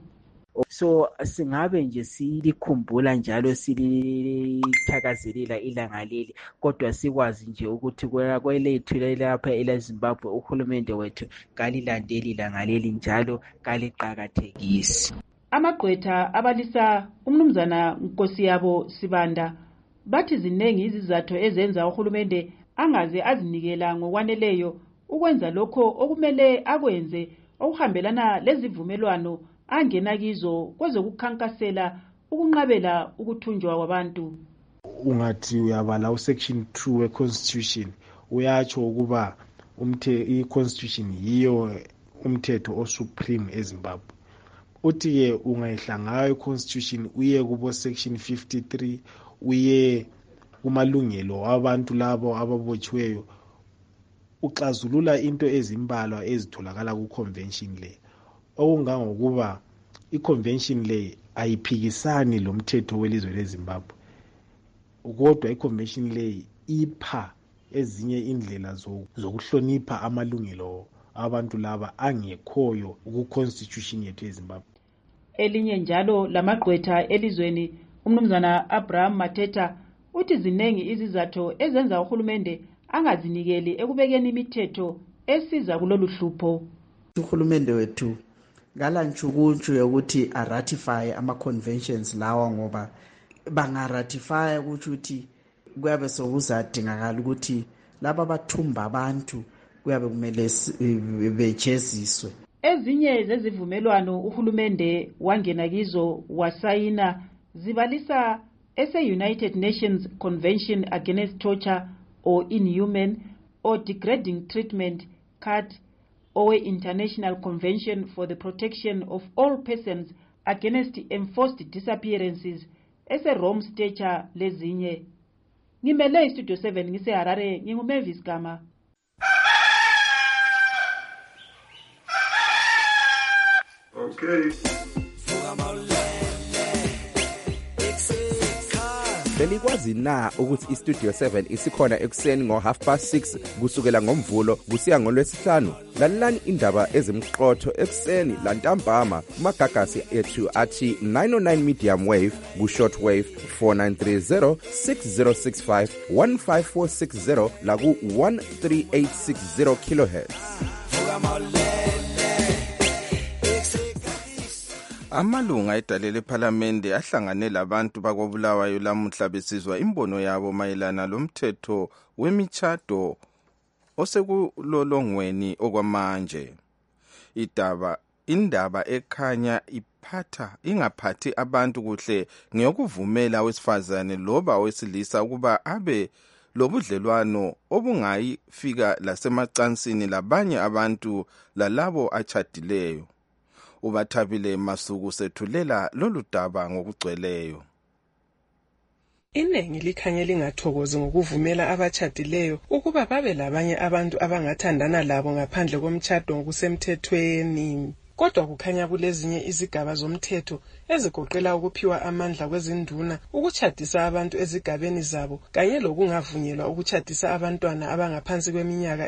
So singabe nje silikhumbula njalo silithakazelela ilanga leli, kodwa sikwazi nje ukuthi kwelethu lapha eleZimbabwe uhulumende wethu kalilandeli ilanga leli njalo kaliqakathekisi. Amagqwetha abalisa umnumzana Nkosi yabo Sibanda bathi zinengi izizathu ezenza uhulumende angaze azinikela ngokwaneleyo ukwenza lokho okumele akwenze okuhambelana lezivumelwano angena kizo kwezokukhankasela ukunqabela ukuthunjwa kwabantu. Ungathi uyabala usection 2 we-constitution uyatsho ukuba i-constitution yiyo umthetho osupreme eZimbabwe. Uthi-ke ungayihla ngayo i-constitution uye kubo section 53 uye kumalungelo abantu labo ababotshiweyo uxazulula into ezimbalwa ezitholakala ku-convention le, okungangokuba i-convention le ayiphikisani lo mthetho welizwe leZimbabwe, kodwa i-convention le ipha ezinye indlela zokuhlonipha amalungelo abantu laba angekhoyo ku-constitution yethu yeZimbabwe. Elinye njalo lamagqwetha elizweni umnumzana Abraham Mateta uthi zinengi izizathu ezenza uhulumende angazinikeli ekubekeni imithetho esiza kulolu hlupho. Uhulumende wethu ngalantshukuntshu yokuthi aratify ama-conventions lawa, ngoba bangaratify ukuthi kuyabe sokuzadingakala ukuthi laba bathumba abantu kuyabe kumele bejeziswe. Ezinye zezivumelwano uhulumende wangena kizo wasayina zibalisa ese-United Nations Convention Against Torture or Inhuman or Degrading Treatment, CAT, or International Convention for the Protection of All Persons Against Enforced Disappearances, ese-Rome Stature lezinye. Ngimele iStudio 7 ngise-Harare, nginguMavis Gama. Okay. Belikwazi na ukuthi iStudio 7 isikhona ekuseni ngo6:30 kusukela ngomvulo kusiya ngolwesihlanu? Lalelani indaba ezimqotho ekuseni lantambama kumagagasi ethu athi 909 medium wave ku-short wave 4930 6065 15460 la ku-13860 kilohertz. Amalunga edale lephalamende ahlangane labantu bakobulawayo lamuhla besizwa imbono yabo mayelana lomthetho wemichado osekulolongweni okwamanje. Indaba ekhanya ingaphathi abantu kuhle ngeyokuvumela wesifazane loba wesilisa ukuba abe lobudlelwano obungayifika lasemacansini labanye abantu lalabo achadileyo. Ubathabile Masuku sethulela lolu daba ngokugcweleyo. Iningi likhanye lingathokozi ngokuvumela abachadileyo ukuba babe labanye abantu abangathandana labo ngaphandle komtchado ngokusemthethweni. Kodwa kukhanya kulezinye izigaba zomthetho ezigoqela ukuphiwa amandla kwezinduna ukuchadisa abantu ezigabeni zabo kanye lokungavunyelwa ukuchadisa abantwana abangaphansi kweminyaka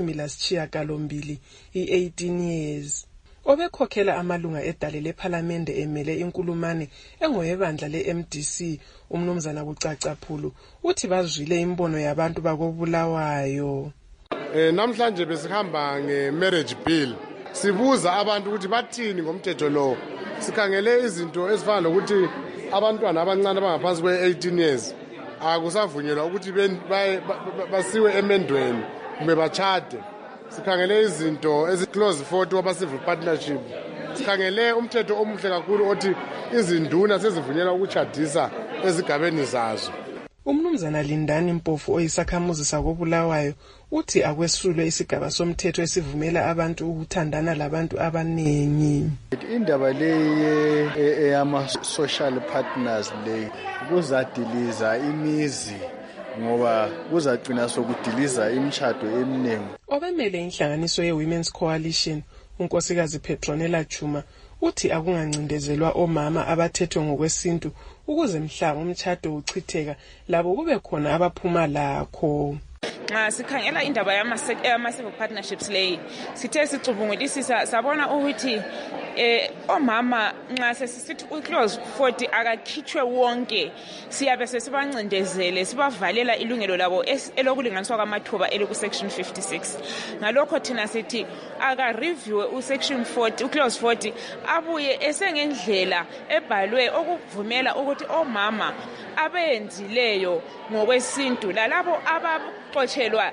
eli-18 i-18 years. Obekhokhela amalunga edale lephalamende emele inkulumane engoyebandla le-MDC umnumzana Kucacaphulu uthi bazwile imbono yabantu bakobulawayo. Namhlanje besihamba nge-marriage bill sibuza abantu ukuthi bathini ngomthetho lo. Sikhangele izinto ezifana nokuthi abantwana abancane abangaphansi kwe-18 years akusavunyelwa ukuthi basiwe emendweni kumbe bachade. Sikhangele izinto ezi-close 40 waba-civil partnership. Sikhangele umthetho omuhle kakhulu othi izinduna sezivunyelwa ukuchadisa ezigabeni zazo. Umnumzana Lindani Mpofu oyisakhamuzi sakobulawayo uthi akwesulwe isigaba somthetho esivumela abantu ukuthandana labantu abanengi. Indaba le eyama-social partners le kuzadiliza imizi ngoba kuzagcina sokudiliza imishado eminingi. Obemele inhlanganiso ye-Women's Coalition unkosikazi Petronella Chuma uthi akungancindezelwa omama abathethwe ngokwesintu ukuze mhla umtchado uchitheka labo kube khona abaphuma lakho. Nxa sikhangela indaba yama-civil partnerships leyi sithe sicubungulisisa sabona ukuthi omama nxa sesithi uclose 40 akakhitshwe wonke siyabe sesibancindezele sibavalela ilungelo labo elokulinganiswa kwamathuba eliku-section 56 ngalokho thina sithi aka-reviewe u-section 40 uclose 40 abuye esengendlela ebhalwe okuvumela ukuthi omama abenzileyo ngokwesintu lalabo abaxotshelwa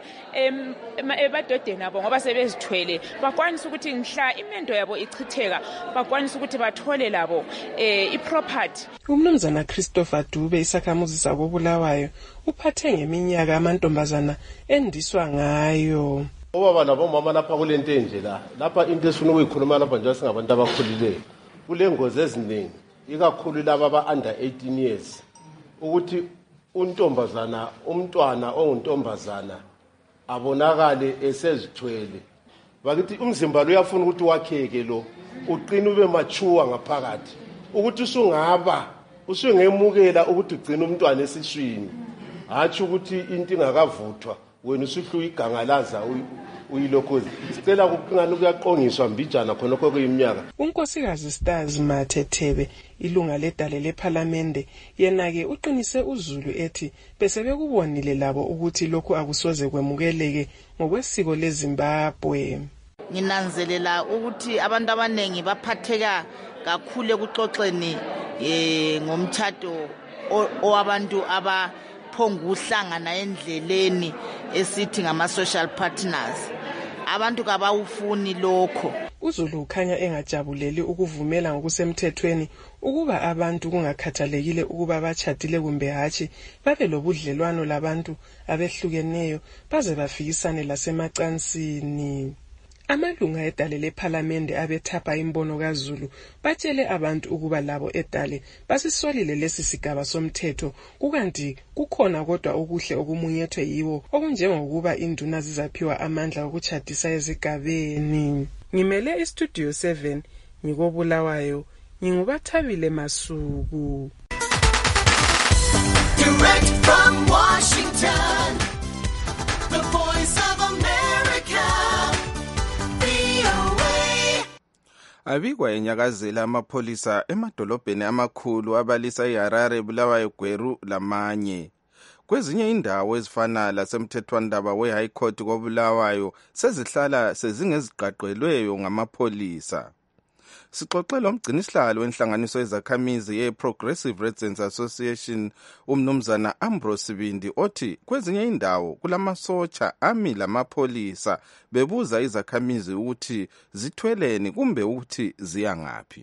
ebadodeni abo ngoba sebezithwele bakwanisa ukuthi mhla imendo yabo ichitheka bakwanisa ukuthi bathole labo iproperty. Umnumzana Christopher Dube isakhamuzi sakobulawayo uphathe ngeminyaka amantombazana endiswa ngayo. Obaba nabomama lapha kulento enje lapha into esifuna ukuyikhuluma lapha nje singabantu abakhulileyo kule ngozi eziningi ikakhulu laba aba-under 18 years ukuthi untombazana umntwana onguntombazana abonakale esezithwele bakithi umzimba lo uyafuna ukuthi wakheke lo uqina ube mature ngaphakathi ukuthi usungemukela ukuthi ugcina umntwana esishwini hathi ukuthi into ingakavuthwa wena usihluya igangalaza uyilokhozi sicela ukungani kuyaqongiswa mbijana khonokho kuyiminyaka. Unkosikazi Stars Mathethebe ilunga ledale leParliament yena-ke uqinise uZulu ethi bese bekubonile labo ukuthi lokhu akusoze kwemukeleke ngokwesiko leZimbabwe. Nginanzelela ukuthi abantu abanengi baphatheka kakhulu ekuxoxeni ngomtchado owabantu abaphonga uhlangana endleleni esithi ngama-social partners. Abantu kabawufuni lokho. uZulu ukhanya engajabuleli ukuvumela ngokusemthethweni ukuba abantu kungakhathalekile ukuba bachadile kumbe hatshi babe lobudlelwano labantu abehlukeneyo baze bafikisane lasemacansini. Amalunga edale leParliament abethapha imbono kaZulu batshele abantu ukuba labo edale basisolile lesi sigaba somthetho kukanti kukhona kodwa okuhle okumunyethwe yiwo okunjengokuba induna zizaphiwa amandla okuchadisa ezigabeni. Ngimele iStudio 7 ngikobulawayo ngingubathabile Masuku. Direct from Washington, the voice of America. Abikwa enyakazela amapholisa emadolobheni amakhulu abalisa iHarare, Bulawayo, Gweru lamanye. Kwezinye indawo ezifana lasemthethwandaba we-High Court koBulawayo sezihlala sezingeziqaqelweyo ngamapholisa. Sixoxela umgcinisihlalo wenhlanganiso yezakhamizi ye-Progressive Residents Association umnumzana Ambrose Sibindi othi kwezinye indawo kulamasotsha ami lamapholisa bebuza izakhamizi ukuthi zithweleni kumbe ukuthi ziyangaphi.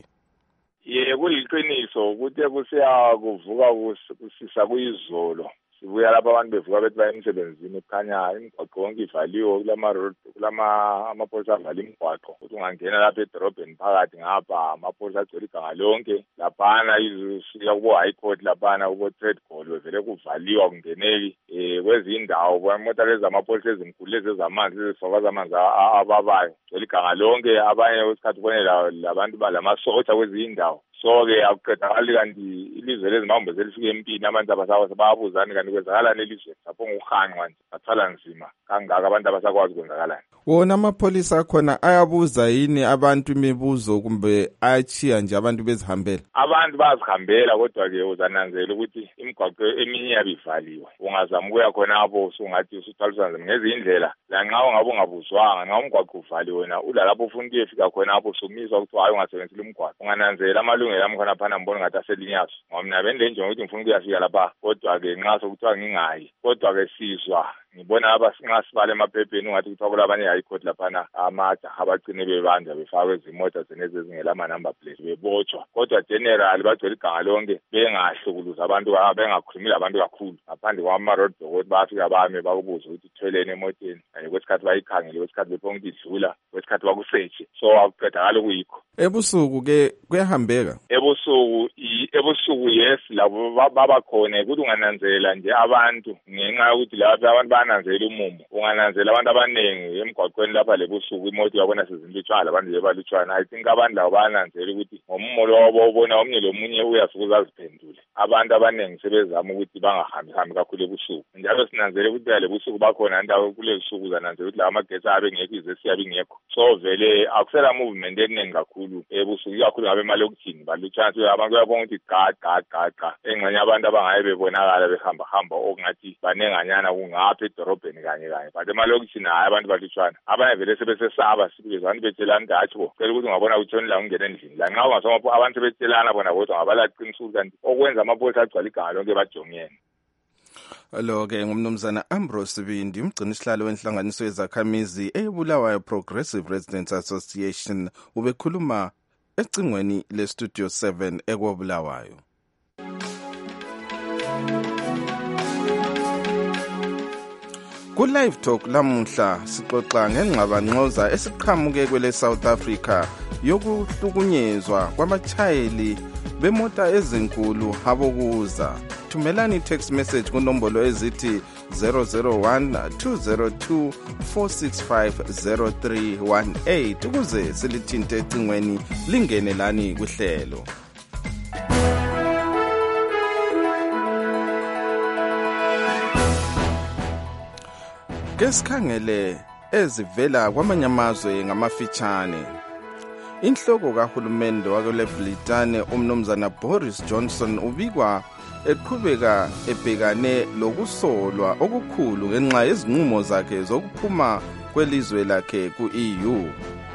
Kuliqiniso ukuthi kusiya kuvuka kusisa kuyizolo. Sibuya lapha abantu bevuka bethi baya emsebenzini kukhanya imigwaqo yonke ivaliwe amapholisa avala imigwaqo ukuthi ungangena lapha edorobheni phakathi ngapha amapholisa agcwele iganga lonke laphana izisiya kubo-High Court laphana kubo-Trade Goal bevele kuvaliwa kungeneki kwezindawo imota lezi zamapholisa ezinkulu lezi ezamanzi lezifaka zamanzi ababayo gcwele iganga lonke abanye kwesikhathi ubone labantu balamasotsha kwezinye indawo. So-ke akuqedakali kanti ilizwe leZimbabwe selifike empini abantu abasawa bayabuzani kanti kwenzakalani elizweni sapho ngokuhanqwa nje bathwala nzima kangaka abantu abasakwazi kwenzakalani. Wona amapholisa akhona ayabuza yini abantu imibuzo kumbe ayachiya nje abantu bezihambela? Abantu bazihambela kodwa-ke uzananzela ukuthi imigwaqo eminye yabivaliwe ungazama ukuya khonapho usungathi usuthwaliswa nzima ngezinye indlela lanxa ungabe ungabuzwanga nxa umgwaqo uvaliwe wena ulalapho ufuna ukuyefika khonapho usumiswa ukuthi hayi ungasebenzisi umgwaqo ungananzela amalungelo ami khonaphana mbona ngathi aselinyazwa ngoba mina bendenje ukuthi ngifuna ukuyafika lapha kodwa-ke nxa sokuthiwa ngingayi kodwa-ke sizwa ngibona nxa sibala emaphepheni ungathi kuthiwa kulabanye i-High Court laphana amajaha abacine bebanjwa befakwe ezimota zenezi ezingela-number plate bebotshwa kodwa general bagcwele iganga lonke bengahlukuluzi abantu bengakhulumile abantu kakhulu ngaphandle kwama-road block ukuthi bayafika bame bakubuze ukuthi uthweleni emoteni kanye kwesikhathi bayikhangele kwesikhathi bephonga ukuthi idlula kwesikhathi bakusetshe so akuqedakali kuyikho. Ebusuku-ke kuyahambeka? Ebusuku yes labo babakhona ukuthi ungananzela nje abantu ngenxa yokuthi lapha abantu bananzela umumo ungananzela abantu abaningi emgwaqweni lapha lebusuku imoto yabona sezinlutshwana abantu nje balutshwana I think abantu labo bananzela ukuthi ngomumo lowo ubona omnye lomunye uyasukuza aziphendule abantu abaningi sebezama ukuthi bangahambi kakhulu ebusuku njalo sinanzele ukuthi lebusuku bakhona ndawo kulebusuku zananzela ukuthi la amagetsi abe ngekho izesi yabe ngekho so vele akusela movement eningi kakhulu kakhulu ebusuku ikakhulu ngabe emalokishini balutshana abantu bayabona ukuthi ga engxenye abantu abangaye bebonakala behamba okungathi banenganyana kungapha edorobheni kanye but emalokishini hayi abantu balutshwana abanye vele sebesesaba sibizana betshelana ukuthi hatshi cela ukuthi ungabona utshoni la ungena endlini la nxa ungasoma abantu betshelana bona bodwa ngabalaqiniso kanti okwenza amapholisa agcwala iganga lonke bajongene. Lo-ke ngumnumzana Ambrose Bindi, umgcini sihlalo wenhlanganiso yezakhamizi eBulawayo Progressive Residents Association, ubekhuluma ecingweni leStudio 7 eKwaBulawayo. Ku-Live Talk lamuhla sixoxa ngengxabangxoza esiqhamuke kwele South Africa yokuhlukunyezwa kwabatshayeli bemota ezinkulu abokuza. Thumelani text message kunombolo ezithi 001-202-465-0318 ukuze silithinte ecingweni lingene lani kuhlelo. Kesikhangele ezivela kwamanye amazwe ngamafitshane. Inhloko kahulumende wakule Britane umnumzana Boris Johnson ubikwa eqhubeka ebhekane lokusolwa okukhulu ngenxa yezinqumo zakhe zokuphuma kwelizwe lakhe ku-EU.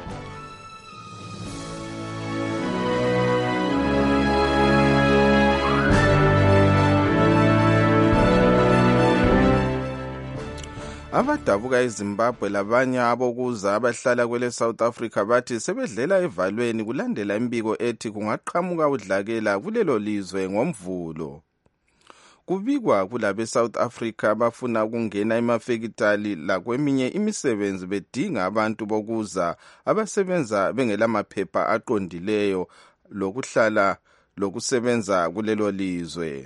Abadabuka eZimbabwe labanye abokuza abahlala kwele South Africa bathi sebedlela evalweni kulandela imbiko ethi kungaqhamuka udlakela kulelo lizwe ngomvulo. Kubikwa kulabe South Africa abafuna ukungena emafekitali lakweminye imisebenzi bedinga abantu bokuza abasebenza bengelamaphepha aqondileyo lokuhlala lokusebenza kulelo lizwe.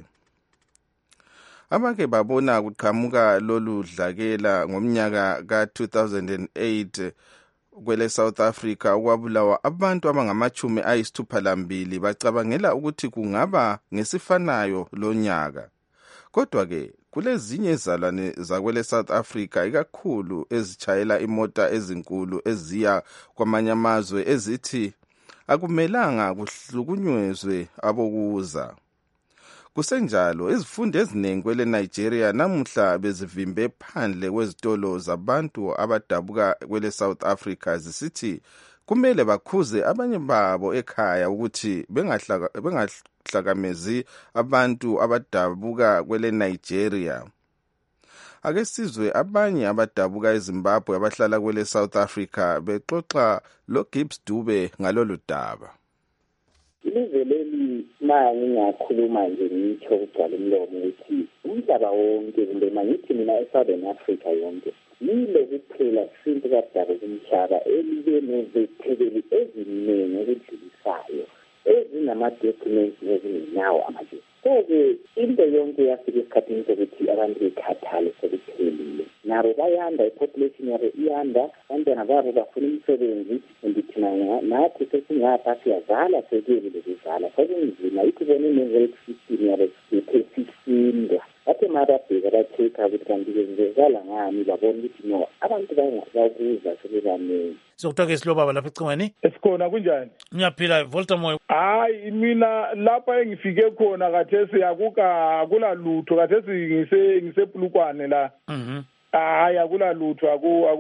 Abake babona kuqhamuka lolu dlakela ngomnyaka ka-2008 kwele South Africa okwabulawa abantu abangama-62 bacabangela ukuthi kungaba ngesifanayo lo nyaka. Kodwa-ke kulezinye izalwane zakwele South Africa ikakhulu ezitshayela imota ezinkulu eziya kwamanye amazwe ezithi akumelanga kuhlukunyezwe abokuza. Kusenjalo izifundo eziningi kwele Nigeria namuhla bezivimbe phandle kwezitolo zabantu abadabuka kwele South Africa zisithi kumele bakhuze abanye babo ekhaya ukuthi bengahlakamezi abantu abadabuka kwele Nigeria. Ake sizwe abanye abadabuka eZimbabwe abahlala kwele South Africa bexoxa lo Gibbs Dube ngalolu daba. Ilizwe leli ngingakhuluma nje ngitsho ukugcwala umlomo ukuthi umhlaba wonke kumbe mangithi mina eSouthern Africa yonke yile kuphela sinto kadaba kumhlaba elibe nezithekeli eziningi ukudlulisayo ezinama-documents ezingenawo amanje. So-ke into yonke yafika esikhathini sokuthi abantu bekhathale sekuphelile. Nabo bayanda, i-population yabo iyanda, abantwana babo bafuna imisebenzi, and thina nathi sesingapha siyazala sekeli lokuzala. Sekunzima yithi bona i-health system yabo sisindwa. Bathe mababheka ba-check-a ukuthi kanti-ke ngezala ngani babona ukuthi no abantu bakuza sebebaningi. Sokuthoke silobaba lapha ecingweni. Esikhona kunjani? Ngiyaphila Voltamoy. Hayi mina lapha engifike khona kathesi akula lutho kathesi ngisepulukwane la. Hayi akula lutho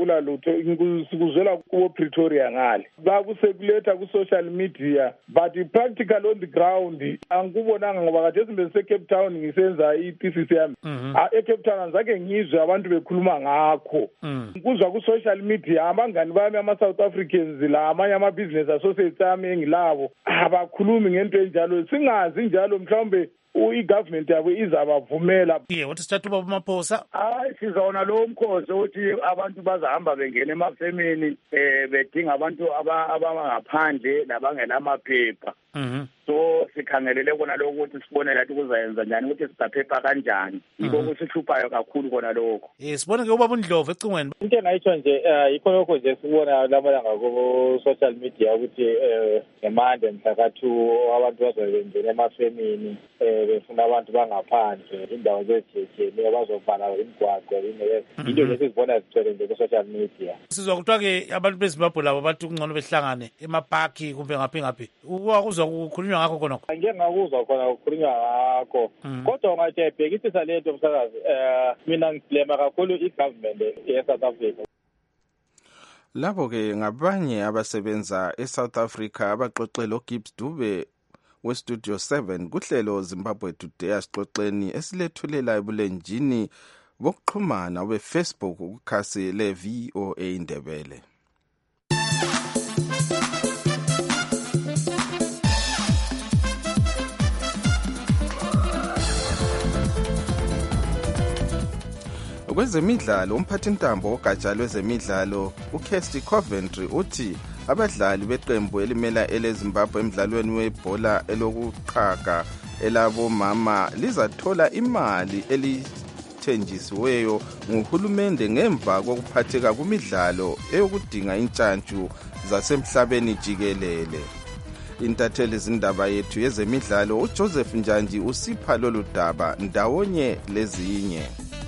sikuzwela kubo Pretoria ngale. Bakusekuletha ku social media but practical on the ground angikubonanga ngoba kathesi bese Cape Town ngisenza i-thesis yami. eCape Town angizake ngizwe abantu bekhuluma ngakho. Ngikuzwa ku social media abangani bami ama-South Africans la amanye ama-business associates ami engilabo abakhulumi ngento enjalo singazi njalo mhlawumbe i-government yabo izabavumela. Wathi sithatha ubaba uMaphosa. Hayi sizawona lo mkhosi ukuthi abantu bazahamba bengena emafemini bedinga abantu abangaphandle nabangelamaphepha. So lokho sikhangelele kona lokho ukuthi sibone lathi kuzayenza njani ukuthi sizaphepha kanjani yiko kusihluphayo kakhulu kona lokho. Sibone ke ubaba uNdlovu ecingweni. Into engayitsho nje yikho lokho nje sibona lamalanga ku-social media ukuthi ngemande mhla ka-2 abantu bazobenzela emafemini befuna abantu bangaphandle indawo zezijejeni bazobhala imigwaqo into nje sizibona zigcwele nje ku-social media. Sizwa kuthiwa-ke abantu bezimbabwe labo bathi kungcono behlangane emapaki kumbe ngaphi kuzwa kukhulunywa ngakho khonokho. Angeke ngakuzwa khona kukhulunywa ngakho kodwa ungathi ayibhekisisa le nto msakazi mina ngiblema kakhulu i-government ye-South Africa. Labo-ke ngabanye abasebenza eSouth Africa abaxoxela uGibbs Dube weStudio 7 kuhlelo Zimbabwe Today asixoxeni esilethulela ebulenjini bokuxhumana beFacebook ukukhasi le-VOA Indebele. Kwezemidlalo umphathintambo ogatsha lwezemidlalo uKirsty Coventry uthi abadlali beqembu elimela eleZimbabwe emidlalweni webhola elokuqhaga elabomama lizathola imali elithenjisiweyo nguhulumende ngemva kokuphatheka kumidlalo eyokudinga intshantshu zasemhlabeni jikelele. Intatheli zindaba yethu yezemidlalo uJoseph Njanji usipha lolu daba ndawonye lezinye.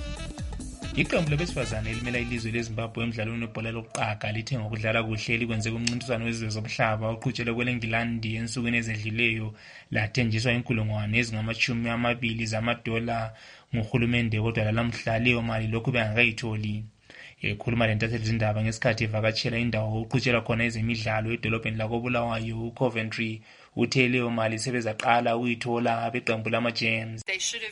Iqembu labesifazane elimela ilizwe leZimbabwe emidlalweni webhola lokuqhaga lithe ngokudlala kuhle likwenze kumncintiswano wezizwe zomhlaba oqhutshelwe kweleNgilandi ensukwini ezedluleyo lathenjiswa inkulungwane ezingama-20 zamadola nguhulumende kodwa lalamhla leyo mali lokhu bengakayitholi. Ekhuluma lentatheli zindaba ngesikhathi evakatshela indawo oqhutshelwa khona ezemidlalo edolobheni lakoBulawayo uCoventry uthe leyo mali sebezaqala ukuyithola abeqembu lama-Gems.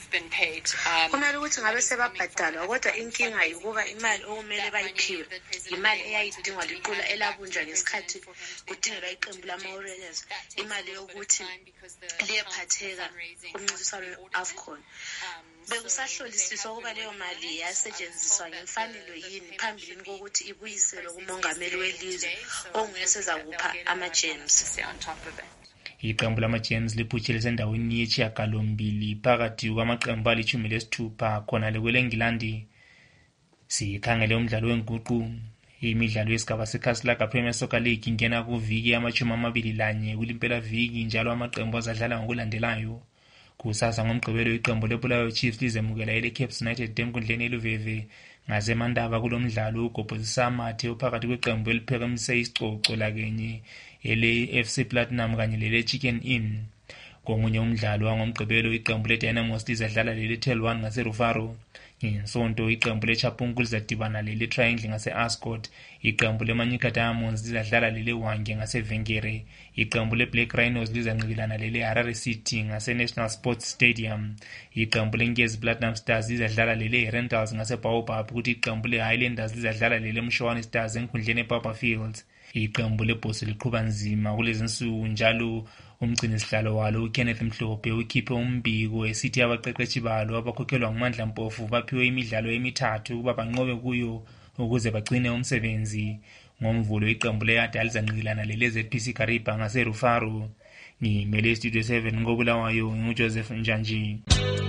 Kumele ukuthi ngabe sebabhadalwa kodwa inkinga yikuba imali okumele bayiphiwe imali eyayidingwa liqula elabunjwa ngesikhathi kudingelwa iqembu lama-Warriors imali yokuthi liyephatheka kumncintiswano we-AFCON. Bekusahlolisiswa ukuba leyo mali yasetshenziswa ngemfanelo yini phambilini kokuthi ibuyiselwe kumongameli welizwe onguye sezakupha ama-Gems. Iqembu lama-Gems liphutshele sendaweni yesishiyagalombili phakathi kwamaqembu ali-16 khona lekweleNgilandi. Sikhangele umdlalo wenguqu imidlalo yesigaba seKhasilaka Premier Soccer League ingena kuviki yama-21 kulimpelaviki njalo amaqembu azadlala ngokulandelayo. Kusasa ngomgqibelo iqembu leBulawayo Chiefs lizemukela eleCapes United enkundleni eluveve ngasemandaba kulomdlalo ugobhozisa amathe phakathi kweqembu eliphekemise isicoco lakenye ele-FC Platinum kanye lele-Chicken Inn. Ngomunye umdlalo wangomgqibelo iqembu leDynamos lizadlala lele-Tel 1 ngaseRufaro. Ngesonto iqembu leChapungu lizadibana lele-Triangle ngase-Ascot. Iqembu leManyika Diamonds lizadlala lele-Hwange ngaseVengere. Iqembu leBlack Rhinos lizanqibilana lele-Harare City ngase-National Sports Stadium. Iqembu leNkezi Platinum Stars lizadlala lele-Rentals ngaseBaobab kuthi iqembu le-Highlanders lizadlala lele-Mshwani Stars enkundleni ePapa Fields. Iqembu leBhosi liqhuba nzima kulezinsuku njalo umgcinisihlalo walo uKenneth Mhlophe ukhiphe umbiko esithi abaqeqeshi balo abakhokhelwa nguMandla Mpofu baphiwe imidlalo emithathu ukuba banqobe kuyo ukuze bagcine umsebenzi. Ngomvulo iqembu leyada lizanqilana lele-ZPC Kariba ngaseRufaro. Ngimele Studio 7 ngoBulawayo nguJoseph Njanji.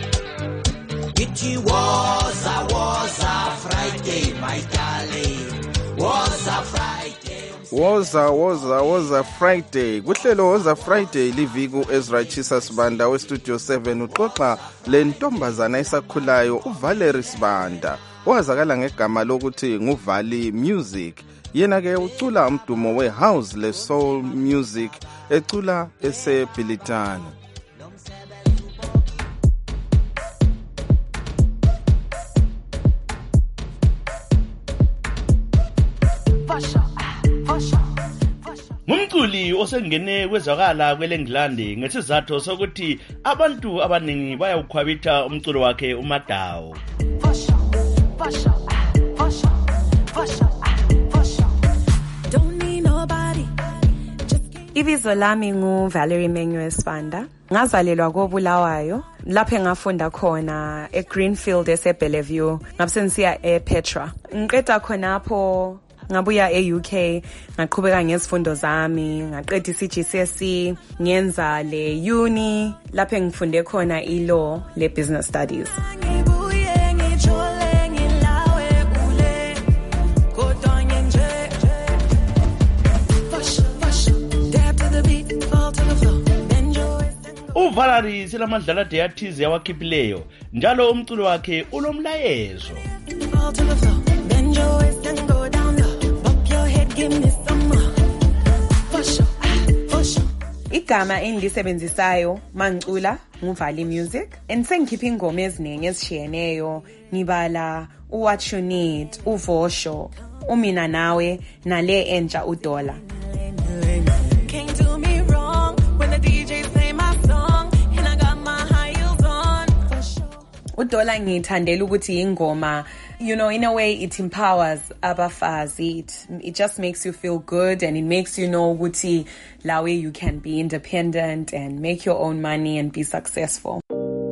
It was a Friday, my darling. Was a Friday. Woza Friday. Kuhlelo Woza Friday liviku Ezra Chisa Sibanda weStudio 7 uxoxa lentombazana esakhulayo uValerie Sibanda owazakala ngegama lokuthi nguVali Music. Yena ke ucula umdumo wehouse le soul music ecula eseBhilitane. Ngumculi osengene kwezwakala kweleNgilandi ngesizathu sokuthi abantu abaningi bayawukhwabitha umculo wakhe uMadawo. Ibizo lami nguValerie Menywe Sibanda. Ngazalelwa koBulawayo lapho engafunda khona eGreenfield eseBellevue ngabese ngisiya ePetra. Ngiqeda khonapho ngabuya e-UK ngaqhubeka ngezifundo zami ngaqeda i-CGCSE ngenza le uni lapho engifunde khona i-law le-business studies. uValerie selamadlala deyathize yawakhiphileyo njalo umculo wakhe unomlayezo. Igama engilisebenzisayo mangicula nguVali Music and sengikhipha ingoma eziningi ezishiyeneyo ngibala What You Need, uVosho, uMina Nawe nale entsha uDola. uDola ngithandela ukuthi ingoma, you know, in a way it empowers abafazi. It just makes you feel good and it makes you know ukuthi la way you can be independent and make your own money and be successful.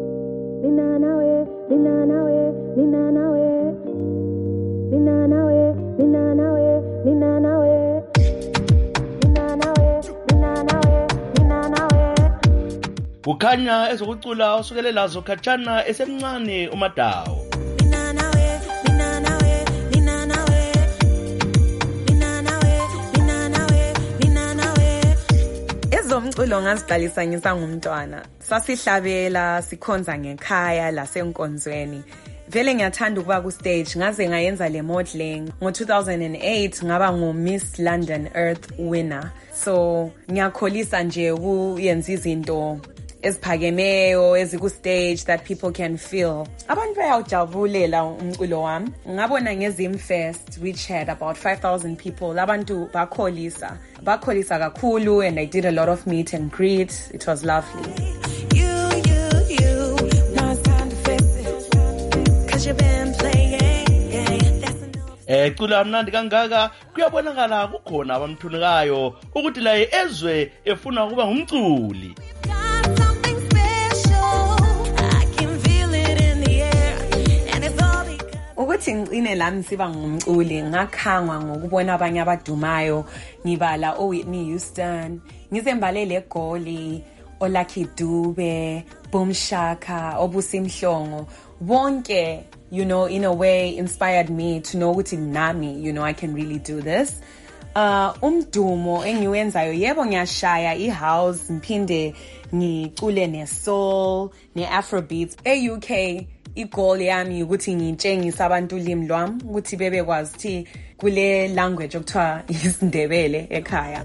Ukhanya ezokucula usukele lazo khatshana esemncane uMadawo. Ezomculo ngaziqalisa ngisangumntwana. Sasihlabela sikhonza ngekhaya lasenkonzweni. Vele ngiyathanda ukuba ku stage ngaze ngayenza le modeling. Ngo-2008 ngaba ngu-Miss London Earth winner. So ngiyakholisa nje ukuyenza izinto eziphakemeyo eziku stage that people can feel. Abantu bayawujabulela umculo wami. Ngabona ngeZimfest which had about 5,000 people. Abantu bakholisa kakhulu and I did a lot of meet and greet. It was lovely. Cula mnandi kangaka kuyabonakala kukhona abamthunikayo ukuthi la ezwe efuna ukuba ngumculi. Ukuthi ngicine lami siba ngumculi ngakhangwa ngokubona abanye abadumayo ngibala Whitney Houston, ngizembalele Goli, Lucky Dube, Boom Shaka, Obusimhlongo, bonke, you know, in a way inspired me to know ukuthi nami, you know, I can really do this. Umdumo engiwenzayo yebo ngiyashaya ihouse ngiphinde ngicule nesoul neafrobeats. E-UK igoal yami ukuthi ngitshengise abantu ulimi lwami ukuthi bebekwazi ukuthi kule language okuthiwa isiNdebele ekhaya.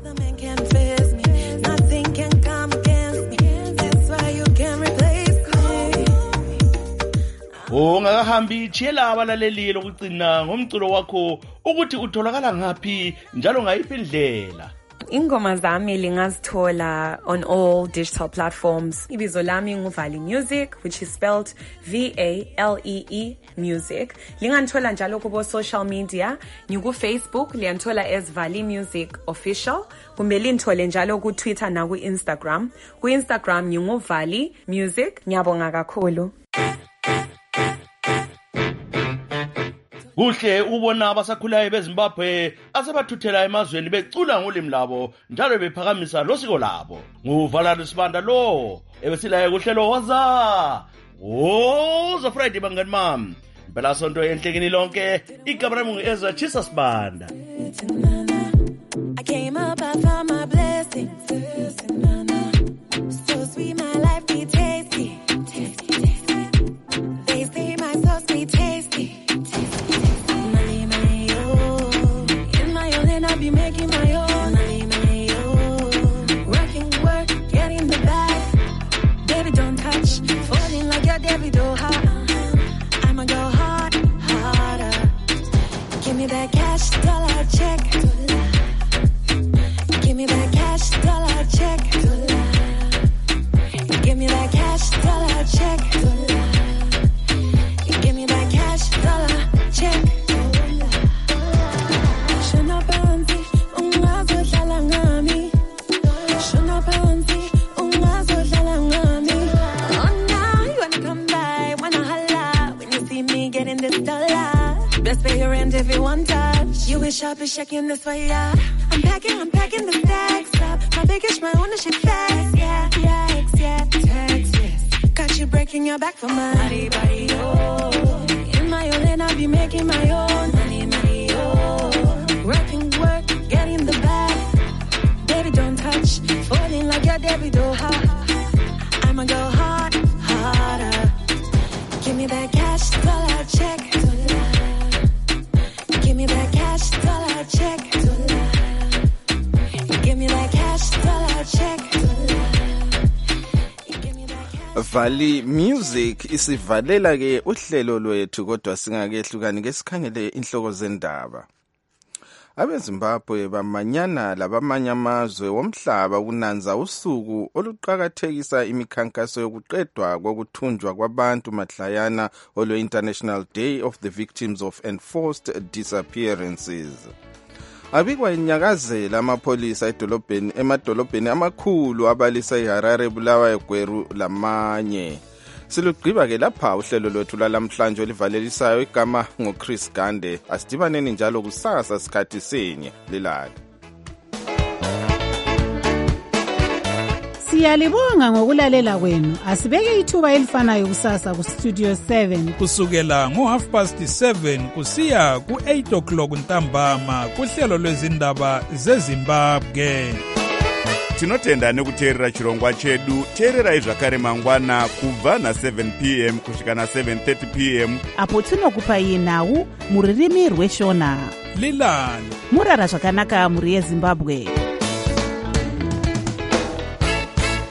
Ungakahambi chiyela abalaleli lokugcina ngomculo wakho ukuthi utholakala ngaphi njalo ngayiphi indlela. Ingoma zami lingazithola on all digital platforms. Ibizo lami nguVali Music, which is spelled V-A-L-E-E Music. Linganthola njalo kubo social media. Ngiku Facebook liyanthola as Vali Music Official. Kumbe linthole njalo ku Twitter na ku Instagram. Ku Instagram nguVali Music. Ngiyabonga kakhulu. Kuhle ubona abasakhulayo beZimbabwe asebathuthela emazweni becula ngolimi labo njalo bephakamisa losiko labo. nguValerie Sibanda lo ebesilaye kuhlelo woza Friday bangani mami. Impela sonto enhlekini lonke igama lami ngu-Ezra Chisa Sibanda. I came up, I found my blessings. So sweet, my life be tasty. They say my sauce be tasty. I be making my own money, working, getting the bag. Baby, don't touch, falling like your David I'ma go hard, harder. Give me that cash, dollar check. You wish I'd be shaking this way, yeah. I'm packing the stacks up. My baggage, my ownership tax, yeah. Texas. Got you breaking your back for my body, oh. In my own lane, I'll be making my own money, oh. Working, getting the bag. Baby, don't touch. Falling like your Debbie, though. I'ma go harder. Give me that cash, dollar check. Give me that cash, dollar check. Give me that cash, dollar check. Valley Music isivalela ke uhlelo lwethu kodwa singakehlukani ngesikhangele inhloko zendaba. AbeZimbabwe bamanyana labamanye amazwe womhlaba kunanza usuku oluqhakathekisa imikhankaso yokuqedwa kokuthunjwa kwabantu madlayana olwe International Day of the Victims of Enforced Disappearances. Abikwa inyakazela amapolisa emadolobheni amakhulu abalisa iHarare, Bulawayo, Gweru lamanye. Silugqiba ke lapha uhlelo lwethu lalamhlanje olivalelisayo igama ngoChris Gande. Asidibaneni njalo kusasa sikhathi senye lilala. Siyalibonga ngokulalela kwenu. Asibeke ithuba elifanayo kusasa ku Studio 7 kusukela ngo7:30 kusiya ku8 o'clock ntambama kuhlelo lwezindaba zeZimbabwe. Tinotenda nekuteerera chirongwa chedu. Teererai zvakare mangwana kubva na7 p.m. kusvika na7:30 p.m. apo tinokupai nhau muririmi rweshona. Lilani murara zvakanaka muri yeZimbabwe.